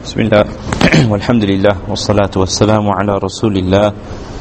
بسم الله والحمد لله والصلاة والسلام على رسول الله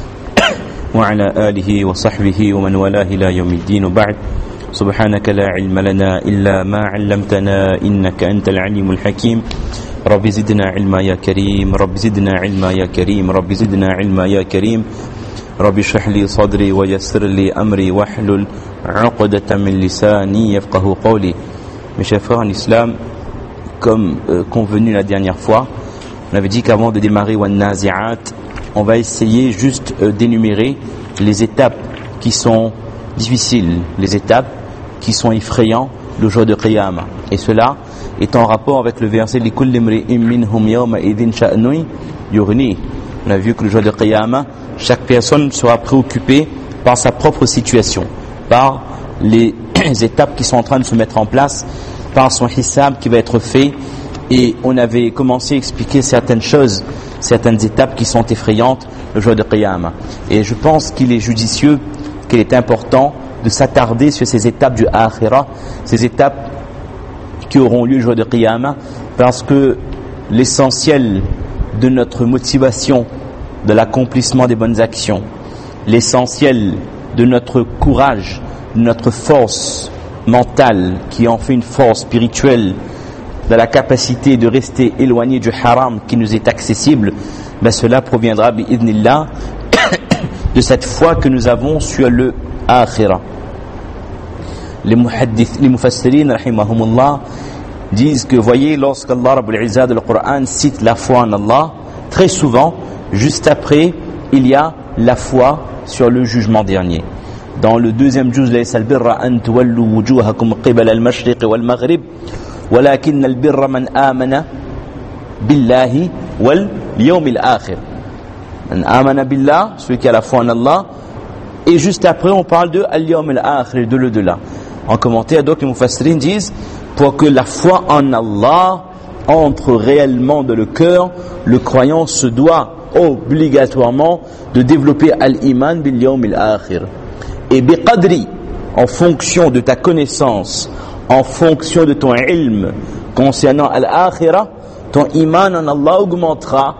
وعلى آله وصحبه ومن والاه إلى يوم الدين وبعد سبحانك لا علم لنا إلا ما علمتنا إنك أنت العليم الحكيم رب زدنا علما يا كريم رب زدنا علما يا كريم رب زدنا علما يا كريم رب اشرح لي صدري ويسر لي أمري واحلل عقدة من لساني يفقه قولي. Mes chers frères en islam, comme convenu la dernière fois, on avait dit qu'avant de démarrer Wan Nazi'at, on va essayer juste d'énumérer les étapes qui sont difficiles, les étapes qui sont effrayantes le jour de Qiyamah. Et cela est en rapport avec le verset لِكُلِّ امْرِئٍ مِّنْهُمْ يَوْمَئِذٍ شَأْنٌ يُغْنِيهِ. On a vu que le jour de Qiyamah, chaque personne sera préoccupée par sa propre situation, par les étapes qui sont en train de se mettre en place, par son hissab qui va être fait. Et on avait commencé à expliquer certaines choses, certaines étapes qui sont effrayantes le jour de Qiyamah. Et je pense qu'il est judicieux, qu'il est important de s'attarder sur ces étapes du Akhirah, ces étapes qui auront lieu le jour de Qiyamah, parce que l'essentiel de notre motivation, de l'accomplissement des bonnes actions, l'essentiel de notre courage, de notre force mentale qui en fait une force spirituelle, de la capacité de rester éloigné du haram qui nous est accessible, cela proviendra bi'idhnillah de cette foi que nous avons sur le akhirah. Les mufassirin rahimahumullah disent que voyez, lorsqu'Allah Rabbul Izzat de le Coran cite la foi en Allah, très souvent juste après il y a la foi sur le jugement dernier. Dans le deuxième juz, laysa al-birra an tuwallu wujuhakum qibala al-mashriq wal-maghrib walakin al-birra man amana billahi wal yawm al-akhir. Man amana billah, celui qui a la foi en Allah. Et juste après on parle de al-yawm al-akhir, de l'au-delà. En commentaire, donc les mufassirin disent, pour que la foi en Allah entre réellement dans le cœur, le croyant se doit obligatoirement de développer al-iman bil yawm al-akhir. Et biqadri, en fonction de ta connaissance, en fonction de ton ilm concernant al-akhirah, ton iman en Allah augmentera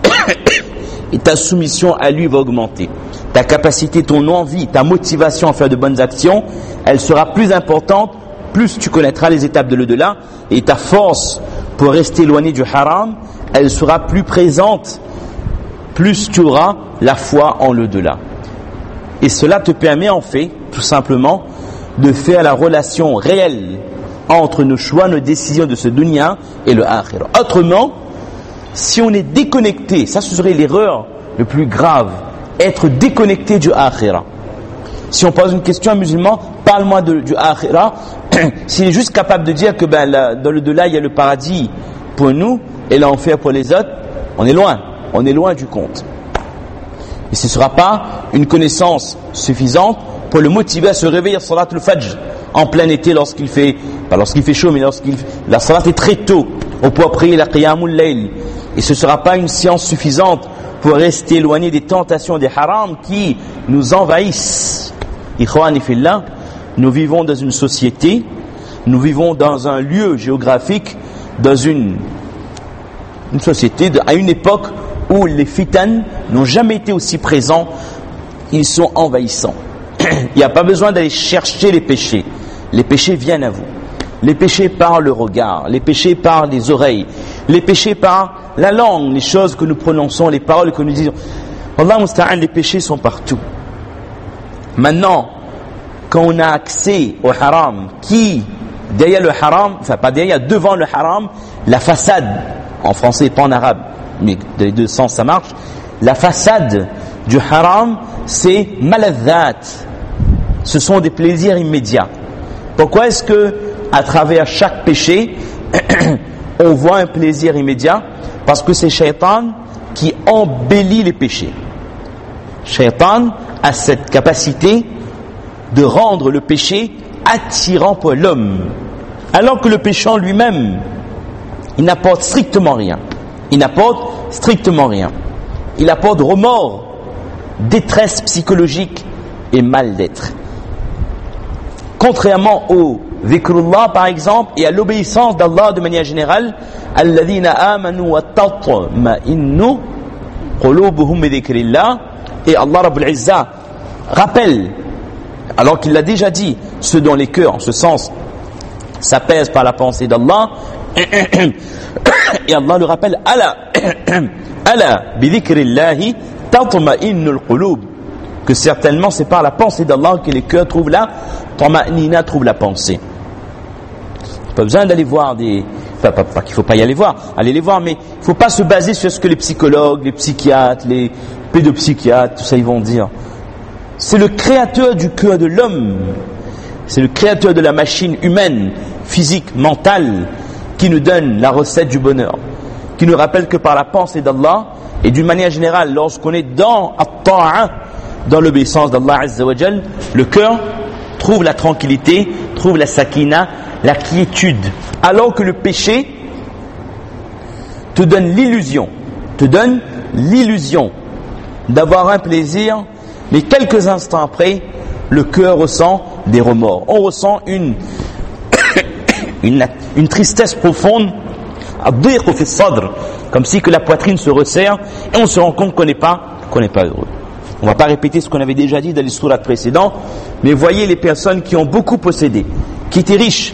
et ta soumission à lui va augmenter. Ta capacité, ton envie, ta motivation à faire de bonnes actions, elle sera plus importante, plus tu connaîtras les étapes de l'au-delà, et ta force pour rester éloigné du haram, elle sera plus présente, plus tu auras la foi en l'au-delà. Et cela te permet en fait, tout simplement, de faire la relation réelle entre nos choix, nos décisions de ce dunya et le akhirah. Autrement, si on est déconnecté, ça ce serait l'erreur le plus grave, être déconnecté du akhirah. Si on pose une question à un musulman, parle-moi du akhirah, s'il est juste capable de dire que dans le delà il y a le paradis pour nous et l'enfer pour les autres, on est loin du compte. Et ce ne sera pas une connaissance suffisante pour le motiver à se réveiller à Salat al-Fajr en plein été lorsqu'il fait chaud, mais la Salat est très tôt, on peut prier la Qiyamul Layl. Et ce ne sera pas une science suffisante pour rester éloigné des tentations des harams qui nous envahissent. Ikhwani fillah, nous vivons dans une société, nous vivons dans un lieu géographique, dans une société, à une époque où les fitan n'ont jamais été aussi présents, ils sont envahissants. Il n'y a pas besoin d'aller chercher les péchés viennent à vous. Les péchés par le regard, les péchés par les oreilles, les péchés par la langue, les choses que nous prononçons, les paroles que nous disons. Allah musta'an, les péchés sont partout. Maintenant, quand on a accès au haram, derrière le haram, devant le haram, la façade, en français et pas en arabe, mais dans les deux sens ça marche, la façade du haram, c'est maladhat, ce sont des plaisirs immédiats. Pourquoi est-ce que à travers chaque péché on voit un plaisir immédiat? Parce que c'est Shaitan qui embellit les péchés. Shaitan a cette capacité de rendre le péché attirant pour l'homme, alors que le péché en lui-même, il n'apporte strictement rien. Il apporte remords, détresse psychologique et mal-d'être. Contrairement au dhikrullah par exemple, et à l'obéissance d'Allah de manière générale. Alladhina amanu wa tatma'innu qulubuhum bi dhikrillah. Et Allah Rabbul Izzah rappelle, alors qu'il l'a déjà dit, ceux dont les cœurs, en ce sens, s'apaisent par la pensée d'Allah. Et Allah le rappelle, ala bi dhikrillahi tatma'innul qulub, que certainement c'est par la pensée d'Allah que les cœurs trouvent la tama'nina, trouvent la pensée. Pas besoin d'aller voir pas qu'il ne faut pas y aller voir, allez les voir, mais il ne faut pas se baser sur ce que les psychologues, les psychiatres, les pédopsychiatres, tout ça ils vont dire. C'est le créateur du cœur de l'homme, c'est le créateur de la machine humaine, physique, mentale, qui nous donne la recette du bonheur, qui nous rappelle que par la pensée d'Allah, et d'une manière générale, lorsqu'on est dans at-ta'a, dans l'obéissance d'Allah Azza wa Jal, le cœur trouve la tranquillité, trouve la sakina, la quiétude, alors que le péché te donne l'illusion d'avoir un plaisir, mais quelques instants après, le cœur ressent des remords. On ressent une tristesse profonde, comme si que la poitrine se resserre, et on se rend compte qu'on n'est pas heureux. On ne va pas répéter ce qu'on avait déjà dit dans les sourates précédents, mais voyez les personnes qui ont beaucoup possédé, qui étaient riches.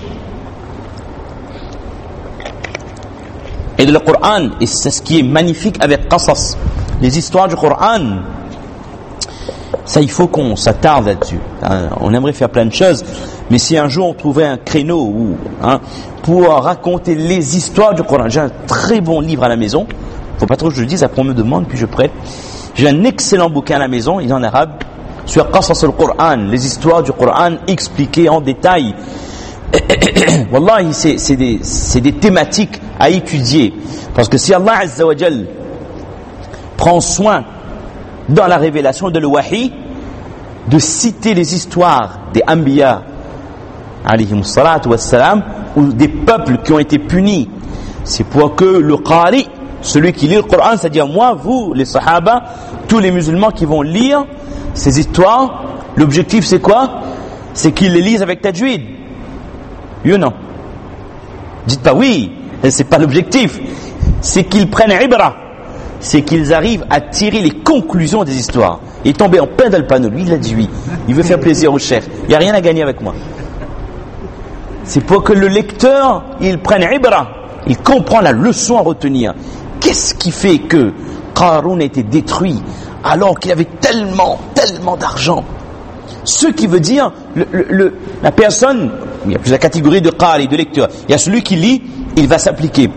Et le Coran, et c'est ce qui est magnifique avec Qasas, les histoires du Coran, ça il faut qu'on s'attarde là-dessus. On aimerait faire plein de choses, mais si un jour on trouvait un créneau pour raconter les histoires du Coran, j'ai un très bon livre à la maison, faut pas trop que je le dise, après on me demande, puis je prête. J'ai un excellent bouquin à la maison, il est en arabe, sur Qasas al-Qur'an, les histoires du Coran expliquées en détail. Wallahi, c'est des thématiques à étudier. Parce que si Allah Azza wa Jal prend soin dans la révélation de le wahi de citer les histoires des Anbiya alayhimus salatu wassalam, ou des peuples qui ont été punis, c'est pour que le Qari, celui qui lit le Coran, c'est-à-dire moi, vous, les Sahaba, tous les musulmans qui vont lire ces histoires, l'objectif c'est quoi? C'est qu'ils les lisent avec tajwid. Oui ou non? Dites pas oui, c'est pas l'objectif. C'est qu'ils prennent ibra, c'est qu'ils arrivent à tirer les conclusions des histoires. Il est tombé en plein dans le panneau, lui il a dit oui, il veut faire plaisir au chef, il n'y a rien à gagner avec moi. C'est pour que le lecteur, il prenne ibra, il comprend la leçon à retenir. Qu'est-ce qui fait que Qarun a été détruit alors qu'il avait tellement d'argent? Ce qui veut dire, la personne, il y a plusieurs catégories de qari, de lecteurs. Il y a celui qui lit, il va s'appliquer.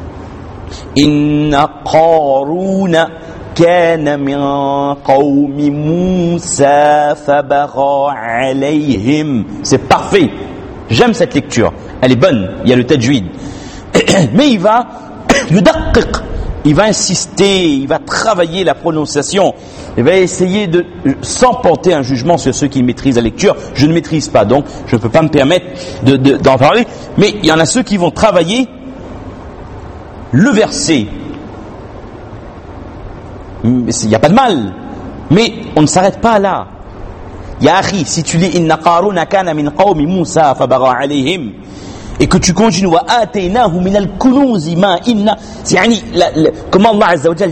Inna Qaruna kana min qawmi Musa fabagha alayhim. C'est parfait. J'aime cette lecture. Elle est bonne. Il y a le tajwid. Mais il va yudaqiq. Il va insister, il va travailler la prononciation, il va essayer sans porter un jugement sur ceux qui maîtrisent la lecture. Je ne maîtrise pas, donc je ne peux pas me permettre d'en parler. Mais il y en a ceux qui vont travailler le verset. Il n'y a pas de mal, mais on ne s'arrête pas là. Ya akhi, si tu lis Inna Qaruna kana min qawmi Musa fabagha alayhim, et que tu continues wa ataynahu min al-kunuz ma inna, comment Allah Azza wa Jal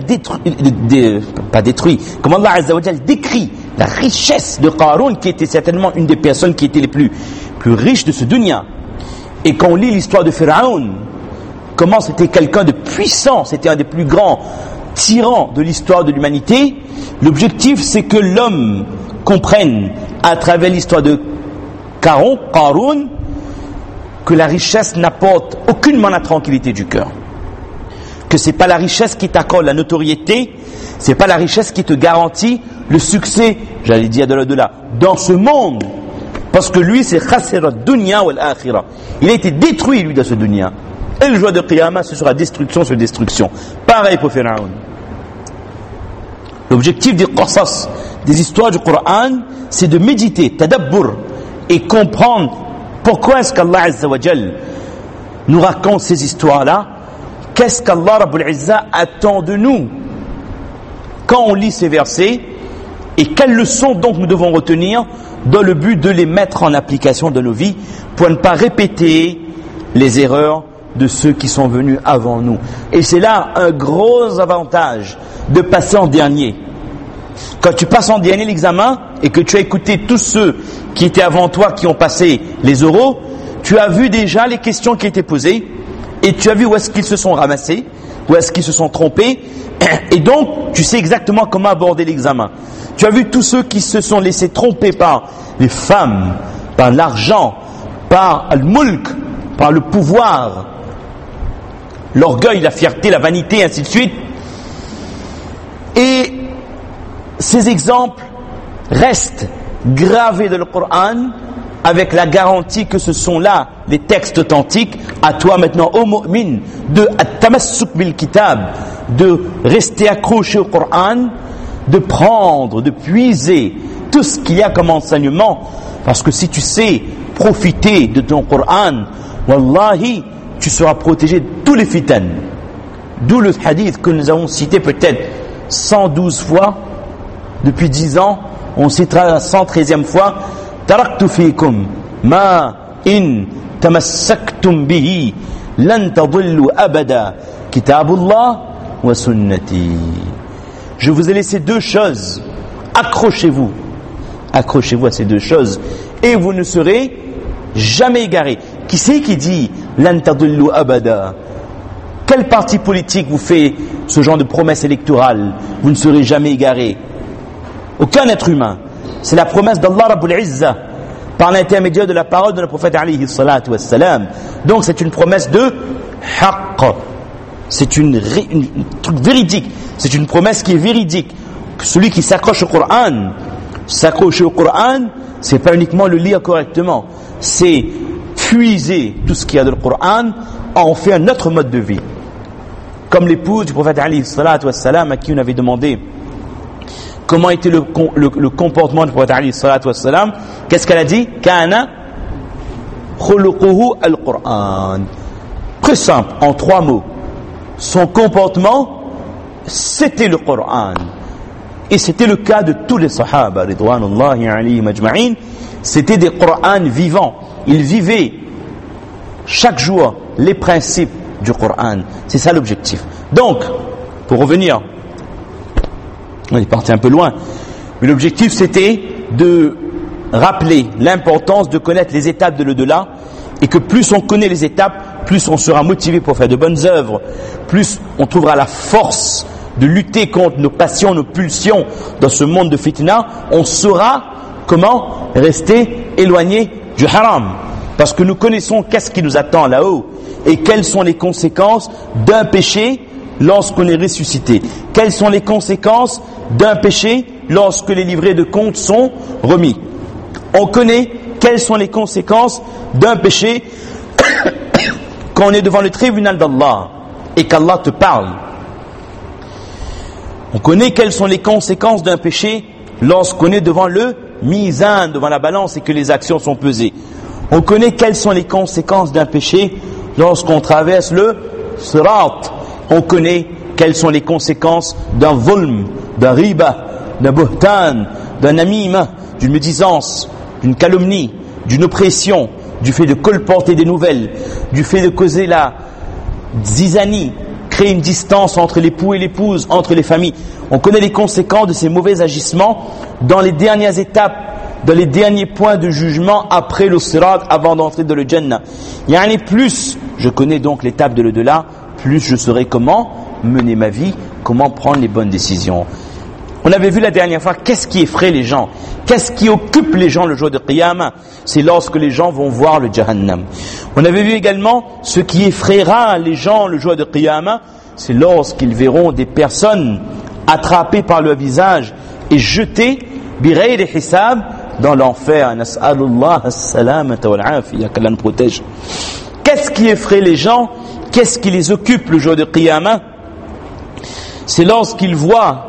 comment Allah Azza wa Jal décrit la richesse de Qarun, qui était certainement une des personnes qui étaient les plus riches de ce dunya. Et quand on lit l'histoire de Pharaon, comment c'était quelqu'un de puissant, c'était un des plus grands tyrans de l'histoire de l'humanité. L'objectif, c'est que l'homme comprenne à travers l'histoire de Qarun que la richesse n'apporte aucunement la tranquillité du cœur, que c'est pas la richesse qui t'accorde la notoriété, c'est pas la richesse qui te garantit le succès, j'allais dire de là, dans ce monde, parce que lui c'est khasira dunya wal akhirah, il a été détruit lui dans ce dunya, et le jour de Qiyamah ce sera destruction sur destruction. Pareil pour Pharaon. L'objectif des qasas, des histoires du Coran, c'est de méditer, tadabbur, et comprendre pourquoi est-ce qu'Allah Azza wa Jal nous raconte ces histoires-là. Qu'est-ce qu'Allah Rabbul Izzah attend de nous quand on lit ces versets, et quelles leçons donc nous devons retenir dans le but de les mettre en application dans nos vies pour ne pas répéter les erreurs de ceux qui sont venus avant nous. Et c'est là un gros avantage de passer en dernier. Quand tu passes en dernier l'examen et que tu as écouté tous ceux qui étaient avant toi, qui ont passé les oraux, tu as vu déjà les questions qui étaient posées et tu as vu où est-ce qu'ils se sont ramassés, où est-ce qu'ils se sont trompés, et donc tu sais exactement comment aborder l'examen. Tu as vu tous ceux qui se sont laissés tromper par les femmes, par l'argent, par le mulk, par le pouvoir, l'orgueil, la fierté, la vanité, ainsi de suite. Et ces exemples restent gravés dans le Coran avec la garantie que ce sont là les textes authentiques. À toi maintenant, ô mu'min, de at-tamassuk bil kitab, de rester accroché au Coran, de prendre, de puiser tout ce qu'il y a comme enseignement, parce que si tu sais profiter de ton Coran, wallahi, tu seras protégé de tous les fitan. D'où le hadith que nous avons cité peut-être 112 fois depuis 10 ans, on citera la 113e fois: taraktu fikum ma in tamassaktum bihi lan tadillu abada kitabullah wa sunnati. Je vous ai laissé deux choses, accrochez-vous à ces deux choses et vous ne serez jamais égarés. Qui c'est qui dit lan tadillu abada? Quel parti politique vous fait ce genre de promesse électorale? Vous ne serez jamais égarés. Aucun être humain. C'est la promesse d'Allah Rabbul Izzah par l'intermédiaire de la parole de le prophète alayhi salatu wassalam. Donc c'est une promesse de haqq. C'est une truc véridique. C'est une promesse qui est véridique. Celui qui s'accroche au Coran, c'est pas uniquement le lire correctement, c'est puiser tout ce qu'il y a dans le Coran, en fait un autre mode de vie. Comme l'épouse du prophète alayhi salatu wassalam, à qui on avait demandé comment était le comportement du prophète alayhi salatu wassalam, qu'est-ce qu'elle a dit? Kana khuluquhu al-Qur'an. Très simple, en 3 mots. Son comportement, c'était le Coran. Et c'était le cas de tous les sahaba, ridwanullahi alayhim ajma'in. C'était des Qur'ans vivants. Ils vivaient chaque jour les principes du Coran. C'est ça l'objectif. Donc, pour revenir, on est parti un peu loin, mais l'objectif c'était de rappeler l'importance de connaître les étapes de l'au-delà, et que plus on connaît les étapes, plus on sera motivé pour faire de bonnes œuvres, plus on trouvera la force de lutter contre nos passions, nos pulsions dans ce monde de fitna. On saura comment rester éloigné du haram, parce que nous connaissons qu'est-ce qui nous attend là-haut et quelles sont les conséquences d'un péché lorsqu'on est ressuscité. Quelles sont les conséquences d'un péché lorsque les livrets de compte sont remis. On connaît quelles sont les conséquences d'un péché quand on est devant le tribunal d'Allah et qu'Allah te parle. On connaît quelles sont les conséquences d'un péché lorsqu'on est devant le mizan, devant la balance, et que les actions sont pesées. On connaît quelles sont les conséquences d'un péché lorsqu'on traverse le sirat. On connaît quelles sont les conséquences d'un zulm, d'un riba, d'un buhtan, d'un namima, d'une médisance, d'une calomnie, d'une oppression, du fait de colporter des nouvelles, du fait de causer la zizanie, créer une distance entre l'époux et l'épouse, entre les familles. On connaît les conséquences de ces mauvais agissements dans les dernières étapes, dans les derniers points de jugement après le sirat, avant d'entrer dans le Jannah. Yani plus je connais donc l'étape de l'au-delà, plus je saurai comment mener ma vie, comment prendre les bonnes décisions. On avait vu la dernière fois, qu'est-ce qui effraie les gens? Qu'est-ce qui occupe les gens le jour de Qiyamah? C'est lorsque les gens vont voir le Jahannam. On avait vu également ce qui effraiera les gens le jour de Qiyamah, c'est lorsqu'ils verront des personnes attrapées par le visage et jetées bighayri hisab dans l'enfer. Nas'alullah as-salamata wal afiya, qu'Allah nous protège. Qu'est-ce qui effraie les gens? Qu'est-ce qui les occupe le jour de Qiyamah? C'est lorsqu'ils voient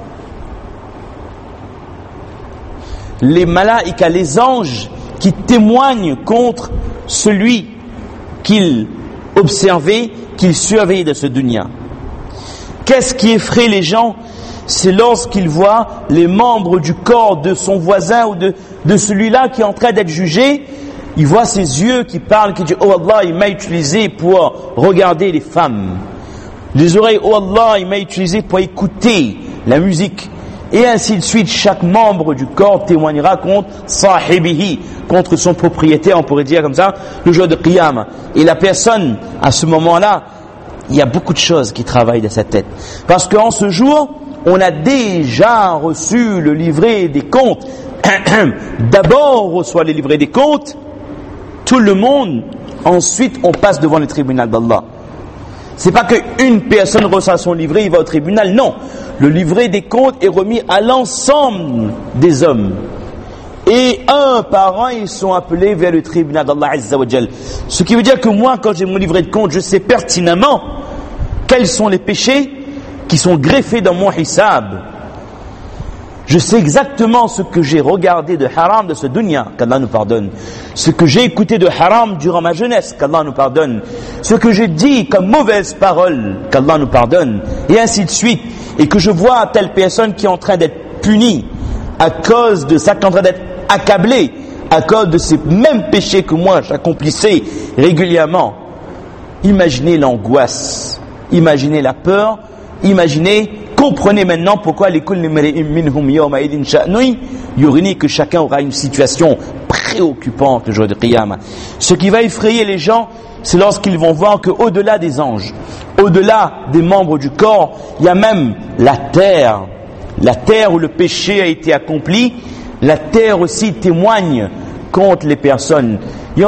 les malaïkas, les anges qui témoignent contre celui qu'ils observaient, qu'ils surveillaient de ce dunya. Qu'est-ce qui effraie les gens? C'est lorsqu'ils voient les membres du corps de son voisin ou de de celui-là qui est en train d'être jugé. Il voit ses yeux qui parlent, qui disent « Oh Allah, il m'a utilisé pour regarder les femmes. » Les oreilles « Oh Allah, il m'a utilisé pour écouter la musique. » Et ainsi de suite, chaque membre du corps témoignera contre sahibihi, contre son propriétaire, on pourrait dire comme ça, le jour de Qiyam. Et la personne, à ce moment-là, il y a beaucoup de choses qui travaillent dans sa tête. Parce qu'en ce jour, on a déjà reçu le livret des comptes. D'abord, on reçoit le livret des comptes, tout le monde, ensuite on passe devant le tribunal d'Allah. C'est pas qu'une personne reçoit son livret, il va au tribunal, non. Le livret des comptes est remis à l'ensemble des hommes. Et un par un, ils sont appelés vers le tribunal d'Allah Azza wa Jal. Ce qui veut dire que moi, quand j'ai mon livret de compte, je sais pertinemment quels sont les péchés qui sont greffés dans mon hisab. Je sais exactement ce que j'ai regardé de haram de ce dunya, qu'Allah nous pardonne. Ce que j'ai écouté de haram durant ma jeunesse, qu'Allah nous pardonne. Ce que j'ai dit comme mauvaise parole, qu'Allah nous pardonne. Et ainsi de suite. Et que je vois telle personne qui est en train d'être punie à cause de ça, qui est en train d'être accablée à cause de ces mêmes péchés que moi j'accomplissais régulièrement. Imaginez l'angoisse, imaginez la peur, imaginez, comprenez maintenant pourquoi que chacun aura une situation préoccupante le jour de Qiyamah. Ce qui va effrayer les gens, c'est lorsqu'ils vont voir qu'au-delà des anges, au-delà des membres du corps, il y a même la terre où le péché a été accompli. La terre aussi témoigne contre les personnes.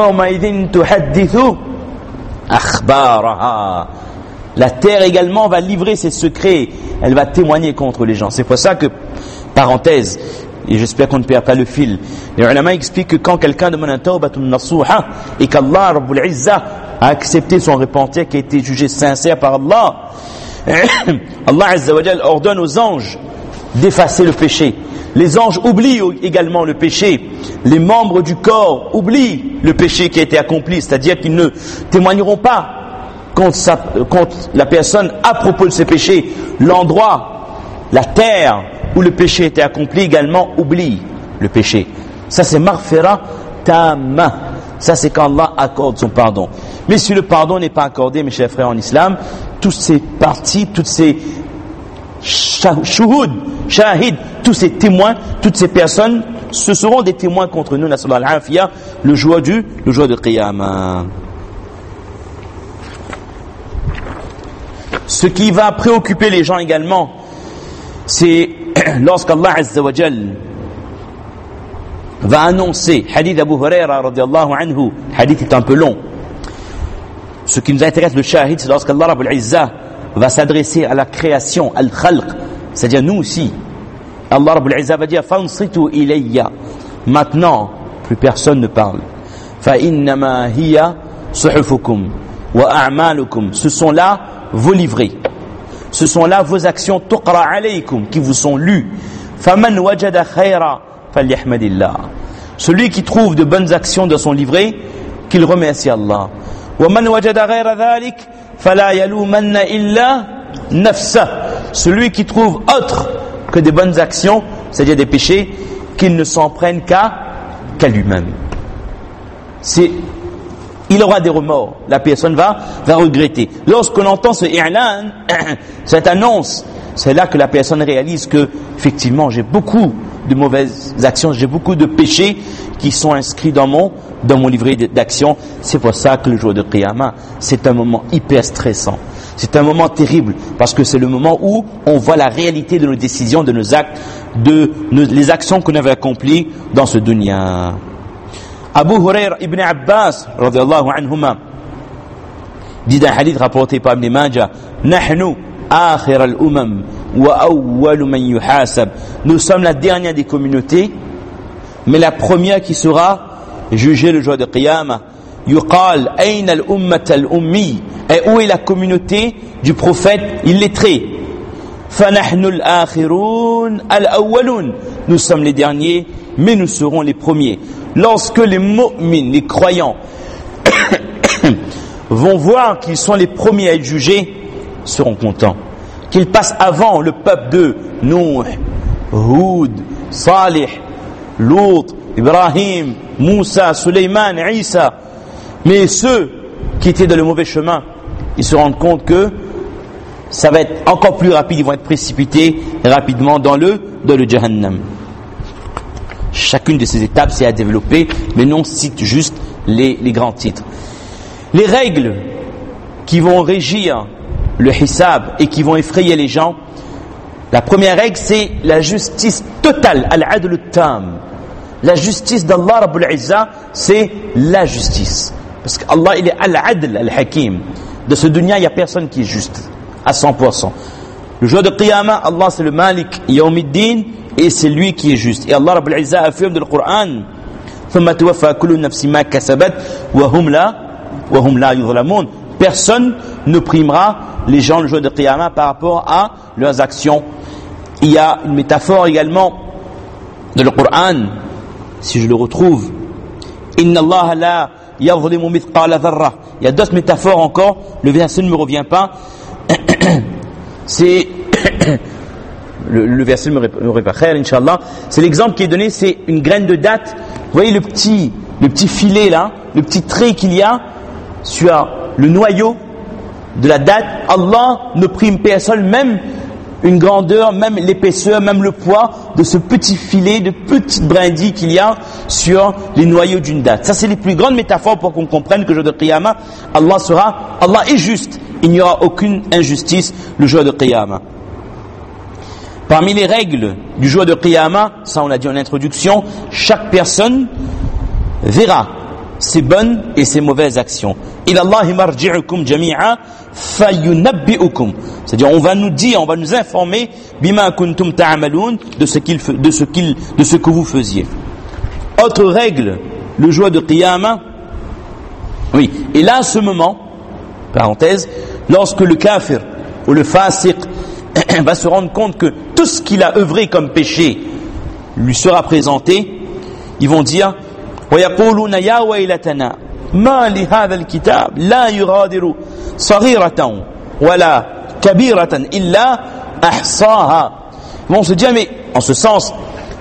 La terre également va livrer ses secrets, elle va témoigner contre les gens. C'est pour ça que, parenthèse, et j'espère qu'on ne perd pas le fil, les ulama expliquent que quand quelqu'un demande un tawbatun nasuha et qu'Allah Rabbul Izzah a accepté son repentir, qui a été jugé sincère par Allah, Allah Azza wa Jal ordonne aux anges d'effacer le péché. Les anges oublient également le péché. Les membres du corps oublient le péché qui a été accompli, c'est-à-dire qu'ils ne témoigneront pas contre la personne à propos de ce péché. L'endroit, la terre où le péché a été accompli également oublie le péché. Ça c'est maghfira tamma. Ça c'est quand Allah accorde son pardon. Mais si le pardon n'est pas accordé, mes chers frères en islam, toutes ces parties, toutes ces shuhud, shahid, tous ces témoins, toutes ces personnes, ce seront des témoins contre nous, nasallahu al-afiyah, le jour de Qiyamah. Ce qui va préoccuper les gens également, c'est lorsqu'Allah Azza wa Jal va annoncer, hadith Abu Huraira radiyallahu anhu, hadith est un peu long. Ce qui nous intéresse, le shahid, c'est lorsqu'Allah Rabbul Izzah va s'adresser à la création, al-khalq, c'est-à-dire nous aussi. Allah Rabbul Izzah va dire fansitu ilayya. Maintenant, plus personne ne parle. Fa innama hiya suhufukum wa a'malukum. Ce sont là vos livrets. Ce sont là vos actions tuqra alaykum qui vous sont lues. Faman wajada khayra falyahmadillah. Celui qui trouve de bonnes actions dans son livret, qu'il remercie Allah. Wa man wajada ghayra dhalik fala yalumanna illa nafsa. Celui qui trouve autre que des bonnes actions, c'est-à-dire des péchés, qu'il ne s'en prenne qu'à lui-même. Il aura des remords. La personne va regretter. Lorsqu'on entend ce i'lan, cette annonce, c'est là que la personne réalise que, effectivement, j'ai beaucoup de mauvaises actions, j'ai beaucoup de péchés qui sont inscrits dans mon livret d'actions. C'est pour ça que le jour de Qiyamah, c'est un moment hyper stressant. C'est un moment terrible, parce que c'est le moment où on voit la réalité de nos décisions, de nos actes, les actions qu'on avait accomplies dans ce dunya. Abu Huraira ibn Abbas radiyallahu anhuma dit d'un hadith rapporté par Ibn Majah, nahnu akhir al-umam wa awwal man yuhasab. Nous sommes la dernière des communautés, mais la première qui sera jugée le jour de Qiyamah. Yuqal ayna al-ummat al-ummi. Et où est la communauté du prophète illettré? Fanahnu al-akhirun al-awwalun. Nous sommes les derniers, mais nous serons les premiers. Lorsque les mu'min, les croyants, vont voir qu'ils sont les premiers à être jugés, ils seront contents. Qu'ils passent avant le peuple de Nuh, Hud, Salih, Lut, Ibrahim, Moussa, Suleiman, Isa. Mais ceux qui étaient dans le mauvais chemin, ils se rendent compte que ça va être encore plus rapide, ils vont être précipités rapidement dans le Jahannam. Chacune de ces étapes, c'est à développer, mais non, on cite juste les grands titres. Les règles qui vont régir le hisab et qui vont effrayer les gens, la première règle, c'est la justice totale, al-adl tam. La justice d'Allah Rabbul Izza, c'est la justice. Parce qu'Allah, il est al-adl, al-hakim. De ce dunya, il n'y a personne qui est juste à 100%. Le jour de Qiyamah, Allah c'est le Malik Yawmiddin et c'est lui qui est juste. Et Allah Rabbul Izza affirme dans le Coran ثم توفى كل نفس ما كسبت وهم لا يظلمون. Personne ne primera les gens le jour de Qiyamah par rapport à leurs actions. Il y a une métaphore également dans le Coran, si je le retrouve. Inna Allah la yadhlimu mithqala dharra. Il y a d'autres métaphores encore, le verset ne me revient pas. C'est le verset ne me revient pas. Khair, Inch'Allah. C'est l'exemple qui est donné, c'est une graine de date. Vous voyez le petit filet là, le petit trait qu'il y a sur le noyau de la date. Allah ne prime personne, même une grandeur, même l'épaisseur, même le poids de ce petit filet, de petites brindilles qu'il y a sur les noyaux d'une date. Ça, c'est les plus grandes métaphores pour qu'on comprenne que le jour de Qiyamah, Allah est juste. Il n'y aura aucune injustice le jour de Qiyamah. Parmi les règles du jour de Qiyamah, ça on l'a dit en introduction, chaque personne verra ses bonnes et ses mauvaises actions. Ilallahi marji'ukum jami'a fayunabbi'ukum. C'est-à-dire on va nous informer bima kuntum ta'malun de ce que vous faisiez. Autre règle, le jour de Qiyamah. Oui, et là à ce moment, parenthèse, lorsque le kafir ou le fasiq va se rendre compte que tout ce qu'il a œuvré comme péché lui sera présenté, ils vont dire وَيَقُولُونَ يَا وَيْلَتَنَا مَا لِهَذَا الْكِتَابِ لَا يُغَادِرُ صَغِيرَةً وَلَا كَبِيرَةً إِلَّا أَحْصَاهَا. Ils vont se dire, mais en ce sens,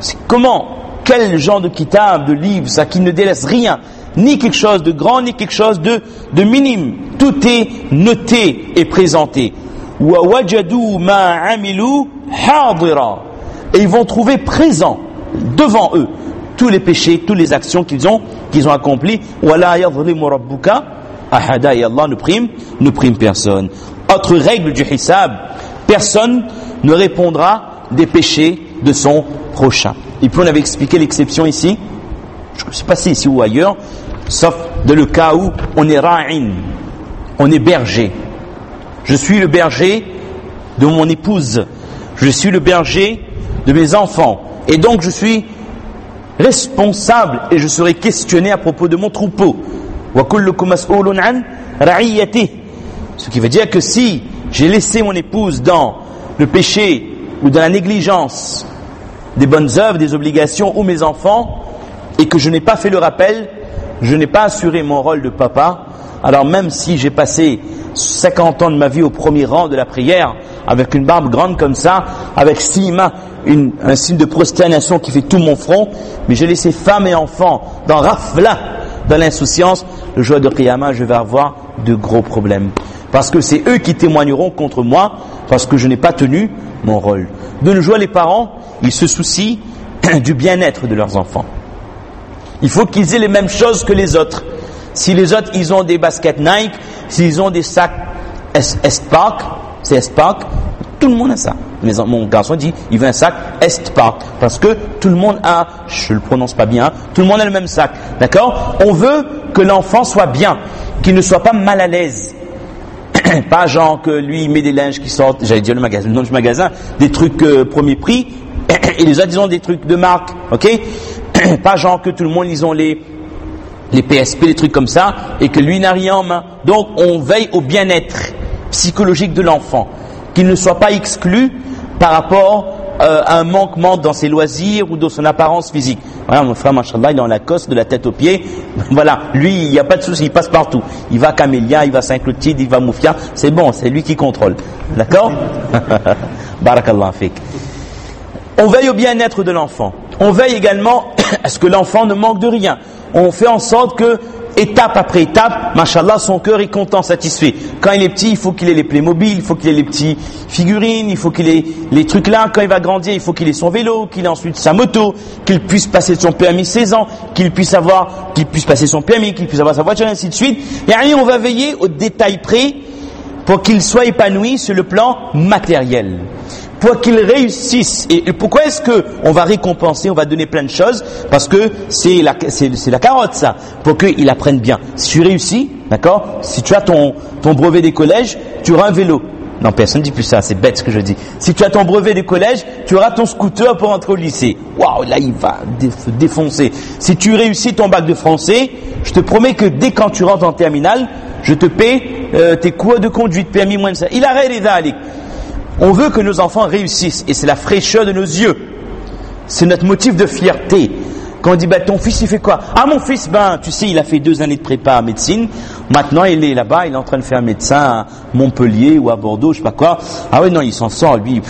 quel genre de kitab, de livre, ça qui ne délaisse rien, ni quelque chose de grand, ni quelque chose de minime. Tout est noté et présenté. وَوَجَدُوا مَا عَمِلُوا حَاضِرًا. Et ils vont trouver présent devant eux tous les péchés, toutes les actions qu'ils ont accomplies. وَلَا يَظْلِمُ رَبُّكَ أَحَدًا. Et Allah ne prime personne. Autre règle du hisab, personne ne répondra des péchés de son prochain. Et puis on avait expliqué l'exception ici, je ne sais pas si ici ou ailleurs, sauf dans le cas où on est ra'in, on est berger. Je suis le berger de mon épouse, je suis le berger de mes enfants, et donc je suis responsable et je serai questionné à propos de mon troupeau. Ce qui veut dire que si j'ai laissé mon épouse dans le péché ou dans la négligence des bonnes œuvres, des obligations ou mes enfants, et que je n'ai pas fait le rappel, je n'ai pas assuré mon rôle de papa, alors même si j'ai passé 50 ans de ma vie au premier rang de la prière, avec une barbe grande comme ça, avec 6 mains, un signe de prosternation qui fait tout mon front, mais j'ai laissé femmes et enfants dans rafla, dans l'insouciance, le jour de Qiyamah, je vais avoir de gros problèmes. Parce que c'est eux qui témoigneront contre moi, parce que je n'ai pas tenu mon rôle. De nos jours, les parents, ils se soucient du bien-être de leurs enfants. Il faut qu'ils aient les mêmes choses que les autres. Si les autres, ils ont des baskets Nike, s'ils ont des sacs Estpark, c'est Estpark, tout le monde a ça. Mais mon garçon dit, il veut un sac Estpark, parce que tout le monde a, je le prononce pas bien, tout le monde a le même sac, d'accord? On veut que l'enfant soit bien, qu'il ne soit pas mal à l'aise. Pas genre que lui il met des linges qui sortent, j'allais dire le nom du magasin, des trucs premier prix, et les autres ils ont des trucs de marque, ok? Pas genre que tout le monde ils ont les PSP, des trucs comme ça, et que lui n'a rien en main. Donc on veille au bien-être psychologique de l'enfant, qu'il ne soit pas exclu par rapport à un manquement dans ses loisirs ou dans son apparence physique. Voilà, mon frère, machallah, il est en Lacoste de la tête aux pieds. Voilà, lui, il n'y a pas de souci, il passe partout. Il va à Camélia, il va à Saint-Clotilde, il va à Moufia. C'est bon, c'est lui qui contrôle. D'accord? Barakallah fik. On veille au bien-être de l'enfant. On veille également à ce que l'enfant ne manque de rien. On fait en sorte que, étape après étape, machallah, son cœur est content, satisfait. Quand il est petit, il faut qu'il ait les Playmobil, il faut qu'il ait les petits figurines, il faut qu'il ait les trucs là. Quand il va grandir, il faut qu'il ait son vélo, qu'il ait ensuite sa moto, qu'il puisse passer son permis 16 ans, qu'il puisse passer son permis, qu'il puisse avoir sa voiture, et ainsi de suite. Et on va veiller aux détails près pour qu'il soit épanoui sur le plan matériel, pour qu'il réussisse. Et pourquoi est-ce que on va récompenser, on va donner plein de choses? Parce que c'est la carotte, ça, pour qu'il apprenne bien. Si tu réussis, d'accord, si tu as ton brevet des collèges, tu auras un vélo. Non, personne ne dit plus ça, c'est bête ce que je dis. Si tu as ton brevet des collèges, tu auras ton scooter pour entrer au lycée. Waouh, là il va défoncer. Si tu réussis ton bac de français, je te promets que dès quand tu rentres en terminale, je te paie tes cours de conduite, permis moins de ça. Il arrête les dalik. On veut que nos enfants réussissent, et c'est la fraîcheur de nos yeux. C'est notre motif de fierté. Quand on dit, ton fils il fait quoi? Ah, mon fils, tu sais, il a fait 2 années de prépa à médecine. Maintenant il est là-bas, il est en train de faire médecin à Montpellier ou à Bordeaux, je sais pas quoi. Ah ouais, non, il s'en sort, lui,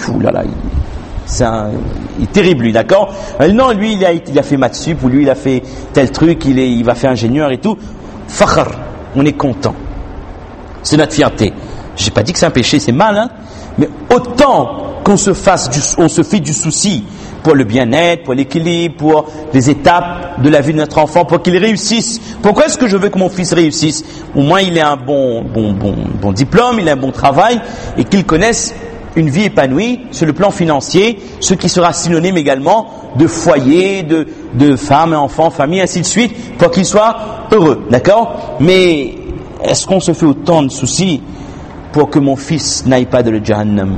il est terrible, lui, d'accord? Non, lui, il a fait maths sup, ou lui, il a fait tel truc, il va faire ingénieur et tout. Fakhr, on est content. C'est notre fierté. J'ai pas dit que c'est un péché, c'est mal, hein? Mais autant qu'on se fait du souci pour le bien-être, pour l'équilibre, pour les étapes de la vie de notre enfant, pour qu'il réussisse. Pourquoi est-ce que je veux que mon fils réussisse? Au moins il ait un bon diplôme, il a un bon travail, et qu'il connaisse une vie épanouie sur le plan financier, ce qui sera synonyme également de foyer, de femmes, enfants, famille, ainsi de suite, pour qu'il soit heureux, d'accord? Mais est-ce qu'on se fait autant de soucis pour que mon fils n'aille pas de le Jahannam?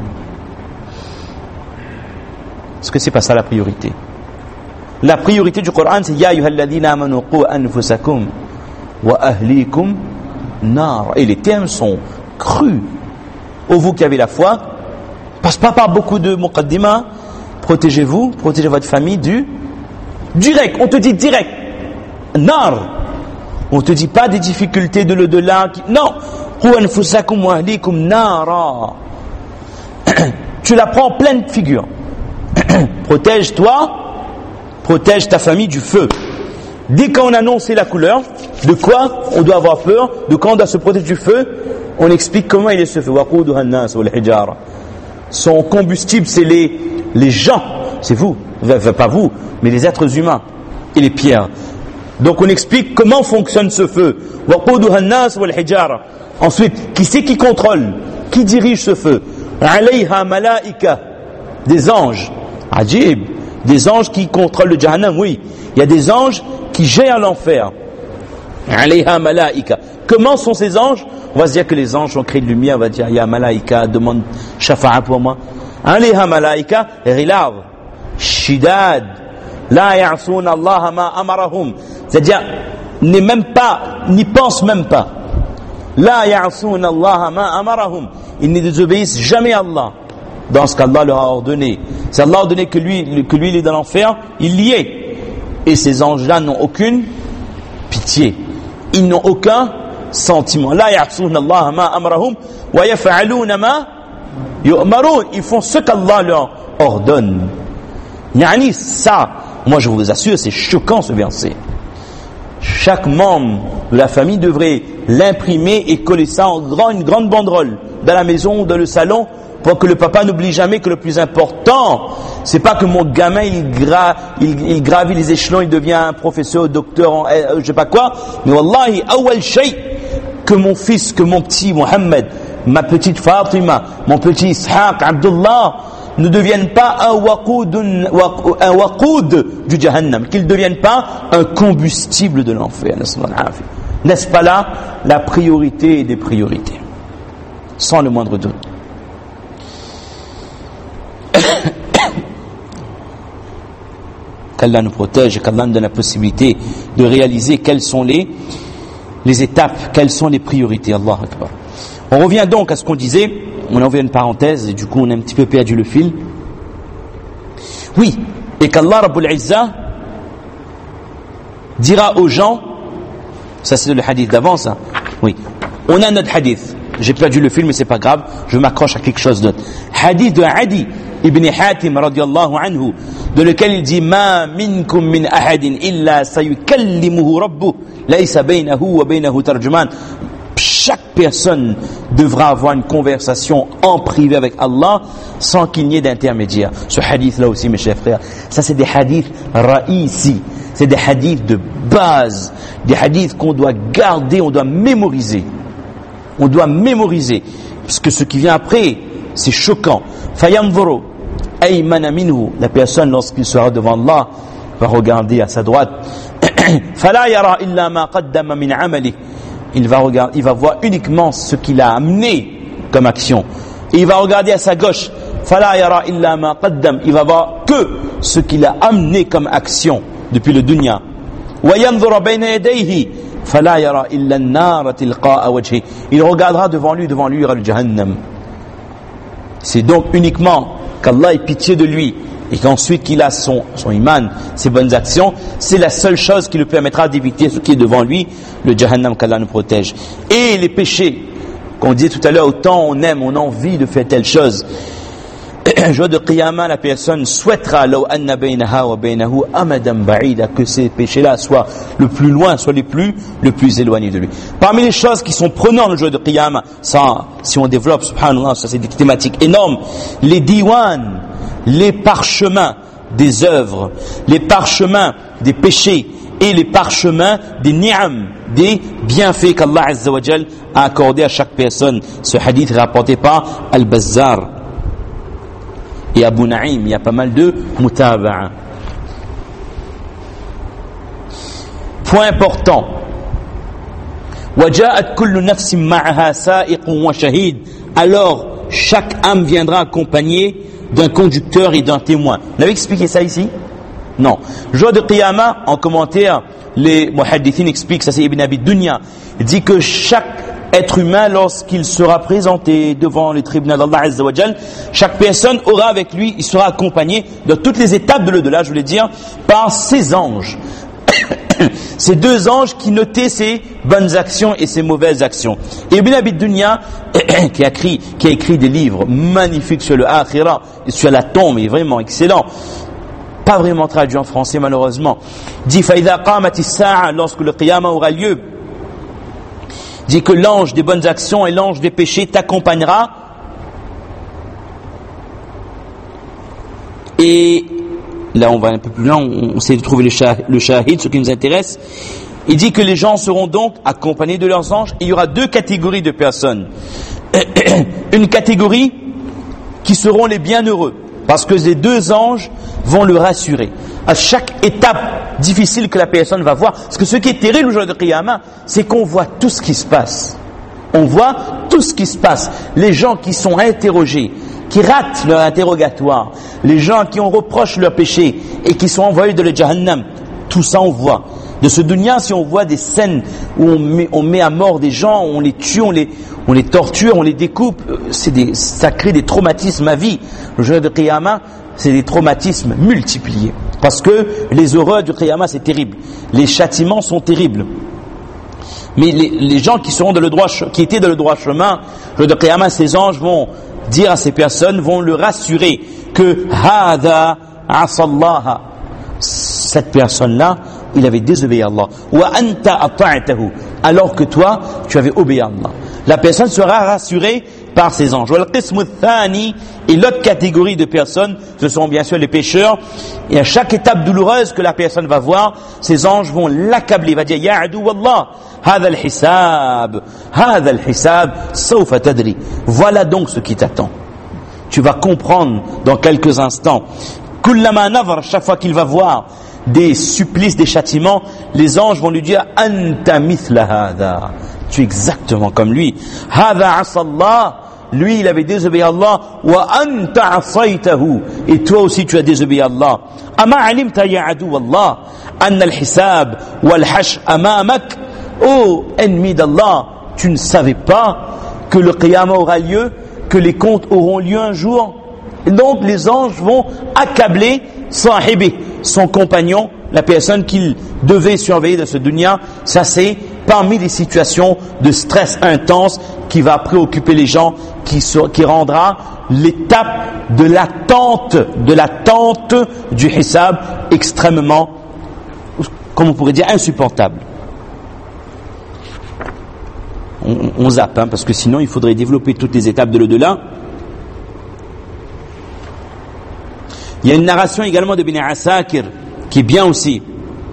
Est-ce que c'est pas ça la priorité? La priorité du Coran, c'est Ya ayyuhalladhina amanu qu anfusakum wa ahlikum nar. Et les termes sont crus. Ô vous qui avez la foi, passe pas par beaucoup de muqaddima, protégez-vous, protégez votre famille du direct. On te dit direct. Nar. On te dit pas des difficultés de l'au-delà. Non. Qu anfusakum wa ahlikum nara. Tu la prends en pleine figure. Protège-toi, protège ta famille du feu. Dès qu'on annonce la couleur, de quoi on doit avoir peur, de quand on doit se protéger du feu, on explique comment il est ce feu. Son combustible, c'est les gens, c'est vous, pas vous, mais les êtres humains et les pierres. Donc on explique comment fonctionne ce feu. Ensuite, qui c'est qui contrôle, qui dirige ce feu? Alayha malaika, des anges. Ajib, des anges qui contrôlent le Jahannam, oui. Il y a des anges qui gèrent l'enfer. Alayha malaika. Comment sont ces anges? On va se dire que les anges ont créé de lumière, on va dire, ya malaika, demande shafa'a pour moi. Alayha malaika, ghilab, shidad, la ya'soun Allah ma amarahum. C'est-à-dire, n'y pense même pas. La ya'soun Allah ma amarahum. Ils ne désobéissent jamais à Allah dans ce qu'Allah leur a ordonné. Si Allah a ordonné que lui il est dans l'enfer, il y est. Et ces anges-là n'ont aucune pitié. Ils n'ont aucun sentiment. La ya'souna Allah ma amrahum wa yaf'aluna ma yu'marun. Ils font ce qu'Allah leur ordonne. Yani ça, moi je vous assure, c'est choquant ce verset. Chaque membre de la famille devrait l'imprimer et coller ça en une grande banderole dans la maison ou dans le salon, pour que le papa n'oublie jamais que le plus important, c'est pas que mon gamin il gravit les échelons, il devient un professeur, docteur, je sais pas quoi, mais wallahi, awal shay, que mon fils, que mon petit Mohammed, ma petite Fatima, mon petit Ishaq, Abdullah, ne deviennent pas un waqoud du Jahannam, qu'ils ne deviennent pas un combustible de l'enfer. N'est-ce pas là la priorité des priorités? Sans le moindre doute. Qu'Allah nous protège et qu'Allah nous donne la possibilité de réaliser quelles sont les étapes, quelles sont les priorités. Allah Akbar. On revient donc à ce qu'on disait, on en vient une parenthèse et du coup on a un petit peu perdu le fil. Oui, et qu'Allah Rabbul Izzah dira aux gens, ça c'est le hadith d'avant ça, oui, on a notre hadith, j'ai perdu le fil mais c'est pas grave, je m'accroche à quelque chose d'autre. Hadith de Adi Ibn Hatim radiyallahu anhu, de lequel il dit ma minkum min ahadin illa sayukallimuhu rabbuh laysa baynahu wa baynahu tarjuman. Chaque personne devra avoir une conversation en privé avec Allah sans qu'il n'y ait d'intermédiaire. Ce hadith là aussi, mes chers frères, ça c'est des hadiths raïsi, c'est des hadiths de base, des hadiths qu'on doit garder, on doit mémoriser. On doit mémoriser, parce que ce qui vient après, c'est choquant. Fayanzuru aymana minhu, la personne lorsqu'il sera devant Allah va regarder à sa droite. Fala yara illa ma qaddama min amali. Il va voir uniquement ce qu'il a amené comme action. Et il va regarder à sa gauche. Fala yara illa ma qaddam. Il va voir que ce qu'il a amené comme action depuis le dunya. Wa yanzura bayna yadayhi. Fala yara illa an-nar tilqa'a wajhi. Il regardera devant lui, il y aura le jahannam. C'est donc uniquement qu'Allah ait pitié de lui et qu'ensuite qu'il a son iman, ses bonnes actions, c'est la seule chose qui lui permettra d'éviter ce qui est devant lui, le jahannam, qu'Allah nous protège. Et les péchés, qu'on disait tout à l'heure, autant on aime, on a envie de faire telle chose. Jour de Qiyamah, la personne souhaitera law anna baynaha wa baynahu amadan ba'ida, que ces péchés-là soient le plus loin, soient le plus éloignés de lui. Parmi les choses qui sont prenantes le jour de Qiyamah, ça, si on développe, subhanallah, ça c'est des thématiques énormes, les diwan, les parchemins des œuvres, les parchemins des péchés et les parchemins des ni'am, des bienfaits qu'Allah Azza wa Jal a accordés à chaque personne. Ce hadith est rapporté par Al-Bazzar et Abu Naïm. Il y a pas mal de mutaba'a. Point important. وَجَاءَتْ كُلُّ نَفْسٍ مَعَهَا سَائِقٌ وَشَهِيدٌ. Alors, chaque âme viendra accompagnée d'un conducteur et d'un témoin. On avait expliqué ça ici? Non. Jour de Qiyamah, en commentaire, les muhaddithines expliquent, ça c'est Ibn Abi Dunya, il dit que chaque être humain, lorsqu'il sera présenté devant les tribunaux d'Allah Azza wa Jal, chaque personne aura avec lui, il sera accompagné dans toutes les étapes de l'au-delà, je voulais dire, par ses anges. Ces deux anges qui notaient ses bonnes actions et ses mauvaises actions. Et Ibn Abi Dunya, qui a écrit des livres magnifiques sur le akhira et sur la tombe, est vraiment excellent, pas vraiment traduit en français malheureusement, dit فَإِذَا قَامَتِ السَّاعَةِ, lorsque le qiyamah aura lieu, dit que l'ange des bonnes actions et l'ange des péchés t'accompagnera. Et là on va un peu plus loin, on essaie de trouver le shahid, ce qui nous intéresse. Il dit que les gens seront donc accompagnés de leurs anges. Et il y aura deux catégories de personnes. Une catégorie qui seront les bienheureux, parce que les deux anges vont le rassurer à chaque étape difficile que la personne va voir. Parce que ce qui est terrible au jour de Qiyamah, c'est qu'on voit tout ce qui se passe. On voit tout ce qui se passe. Les gens qui sont interrogés, qui ratent leur interrogatoire, les gens qui on reproche leurs péchés et qui sont envoyés de le Jahannam, tout ça on voit. De ce dunya, si on voit des scènes où on met à mort des gens, on les tue, on les torture, on les découpe, ça crée des traumatismes à vie. Le jour de Qiyamah, c'est des traumatismes multipliés. Parce que les horreurs du Qiyamah, c'est terrible. Les châtiments sont terribles. Mais les gens qui étaient dans le droit chemin, le jour de Qiyamah, ces anges vont dire à ces personnes, vont le rassurer que Hada asallaha, cette personne-là, il avait désobéi à Allah. Wa anta ata'tahu, alors que toi, tu avais obéi à Allah. La personne sera rassurée par ces anges. Wal qismu thani, et l'autre catégorie de personnes, ce sont bien sûr les pécheurs. Et à chaque étape douloureuse que la personne va voir, ces anges vont l'accabler. Il va dire ya adu wallah, hadha al-hisab, sawfa tadri. Voilà donc ce qui t'attend. Tu vas comprendre dans quelques instants. Kullama nazar, chaque fois qu'il va voir des supplices, des châtiments, les anges vont lui dire anta mithla hadha, tu es exactement comme lui. Hadha asallah, lui il avait désobéi à Allah, wa anta asaytahu, et toi aussi tu as désobéi à Allah. Ama alimta ya adu wallah anna al-hisab wal-hash amamak, ô ennemi d'Allah, tu ne savais pas que le qiyamah aura lieu, que les comptes auront lieu un jour. Et donc les anges vont accabler sahibi, son compagnon, la personne qu'il devait surveiller de ce dunya. Ça c'est parmi les situations de stress intense qui va préoccuper les gens qui rendra l'étape de l'attente du hisab extrêmement, comme on pourrait dire, insupportable. On zappe, parce que sinon il faudrait développer toutes les étapes de l'au-delà. Il y a une narration également de Ibn Asakir qui est bien aussi,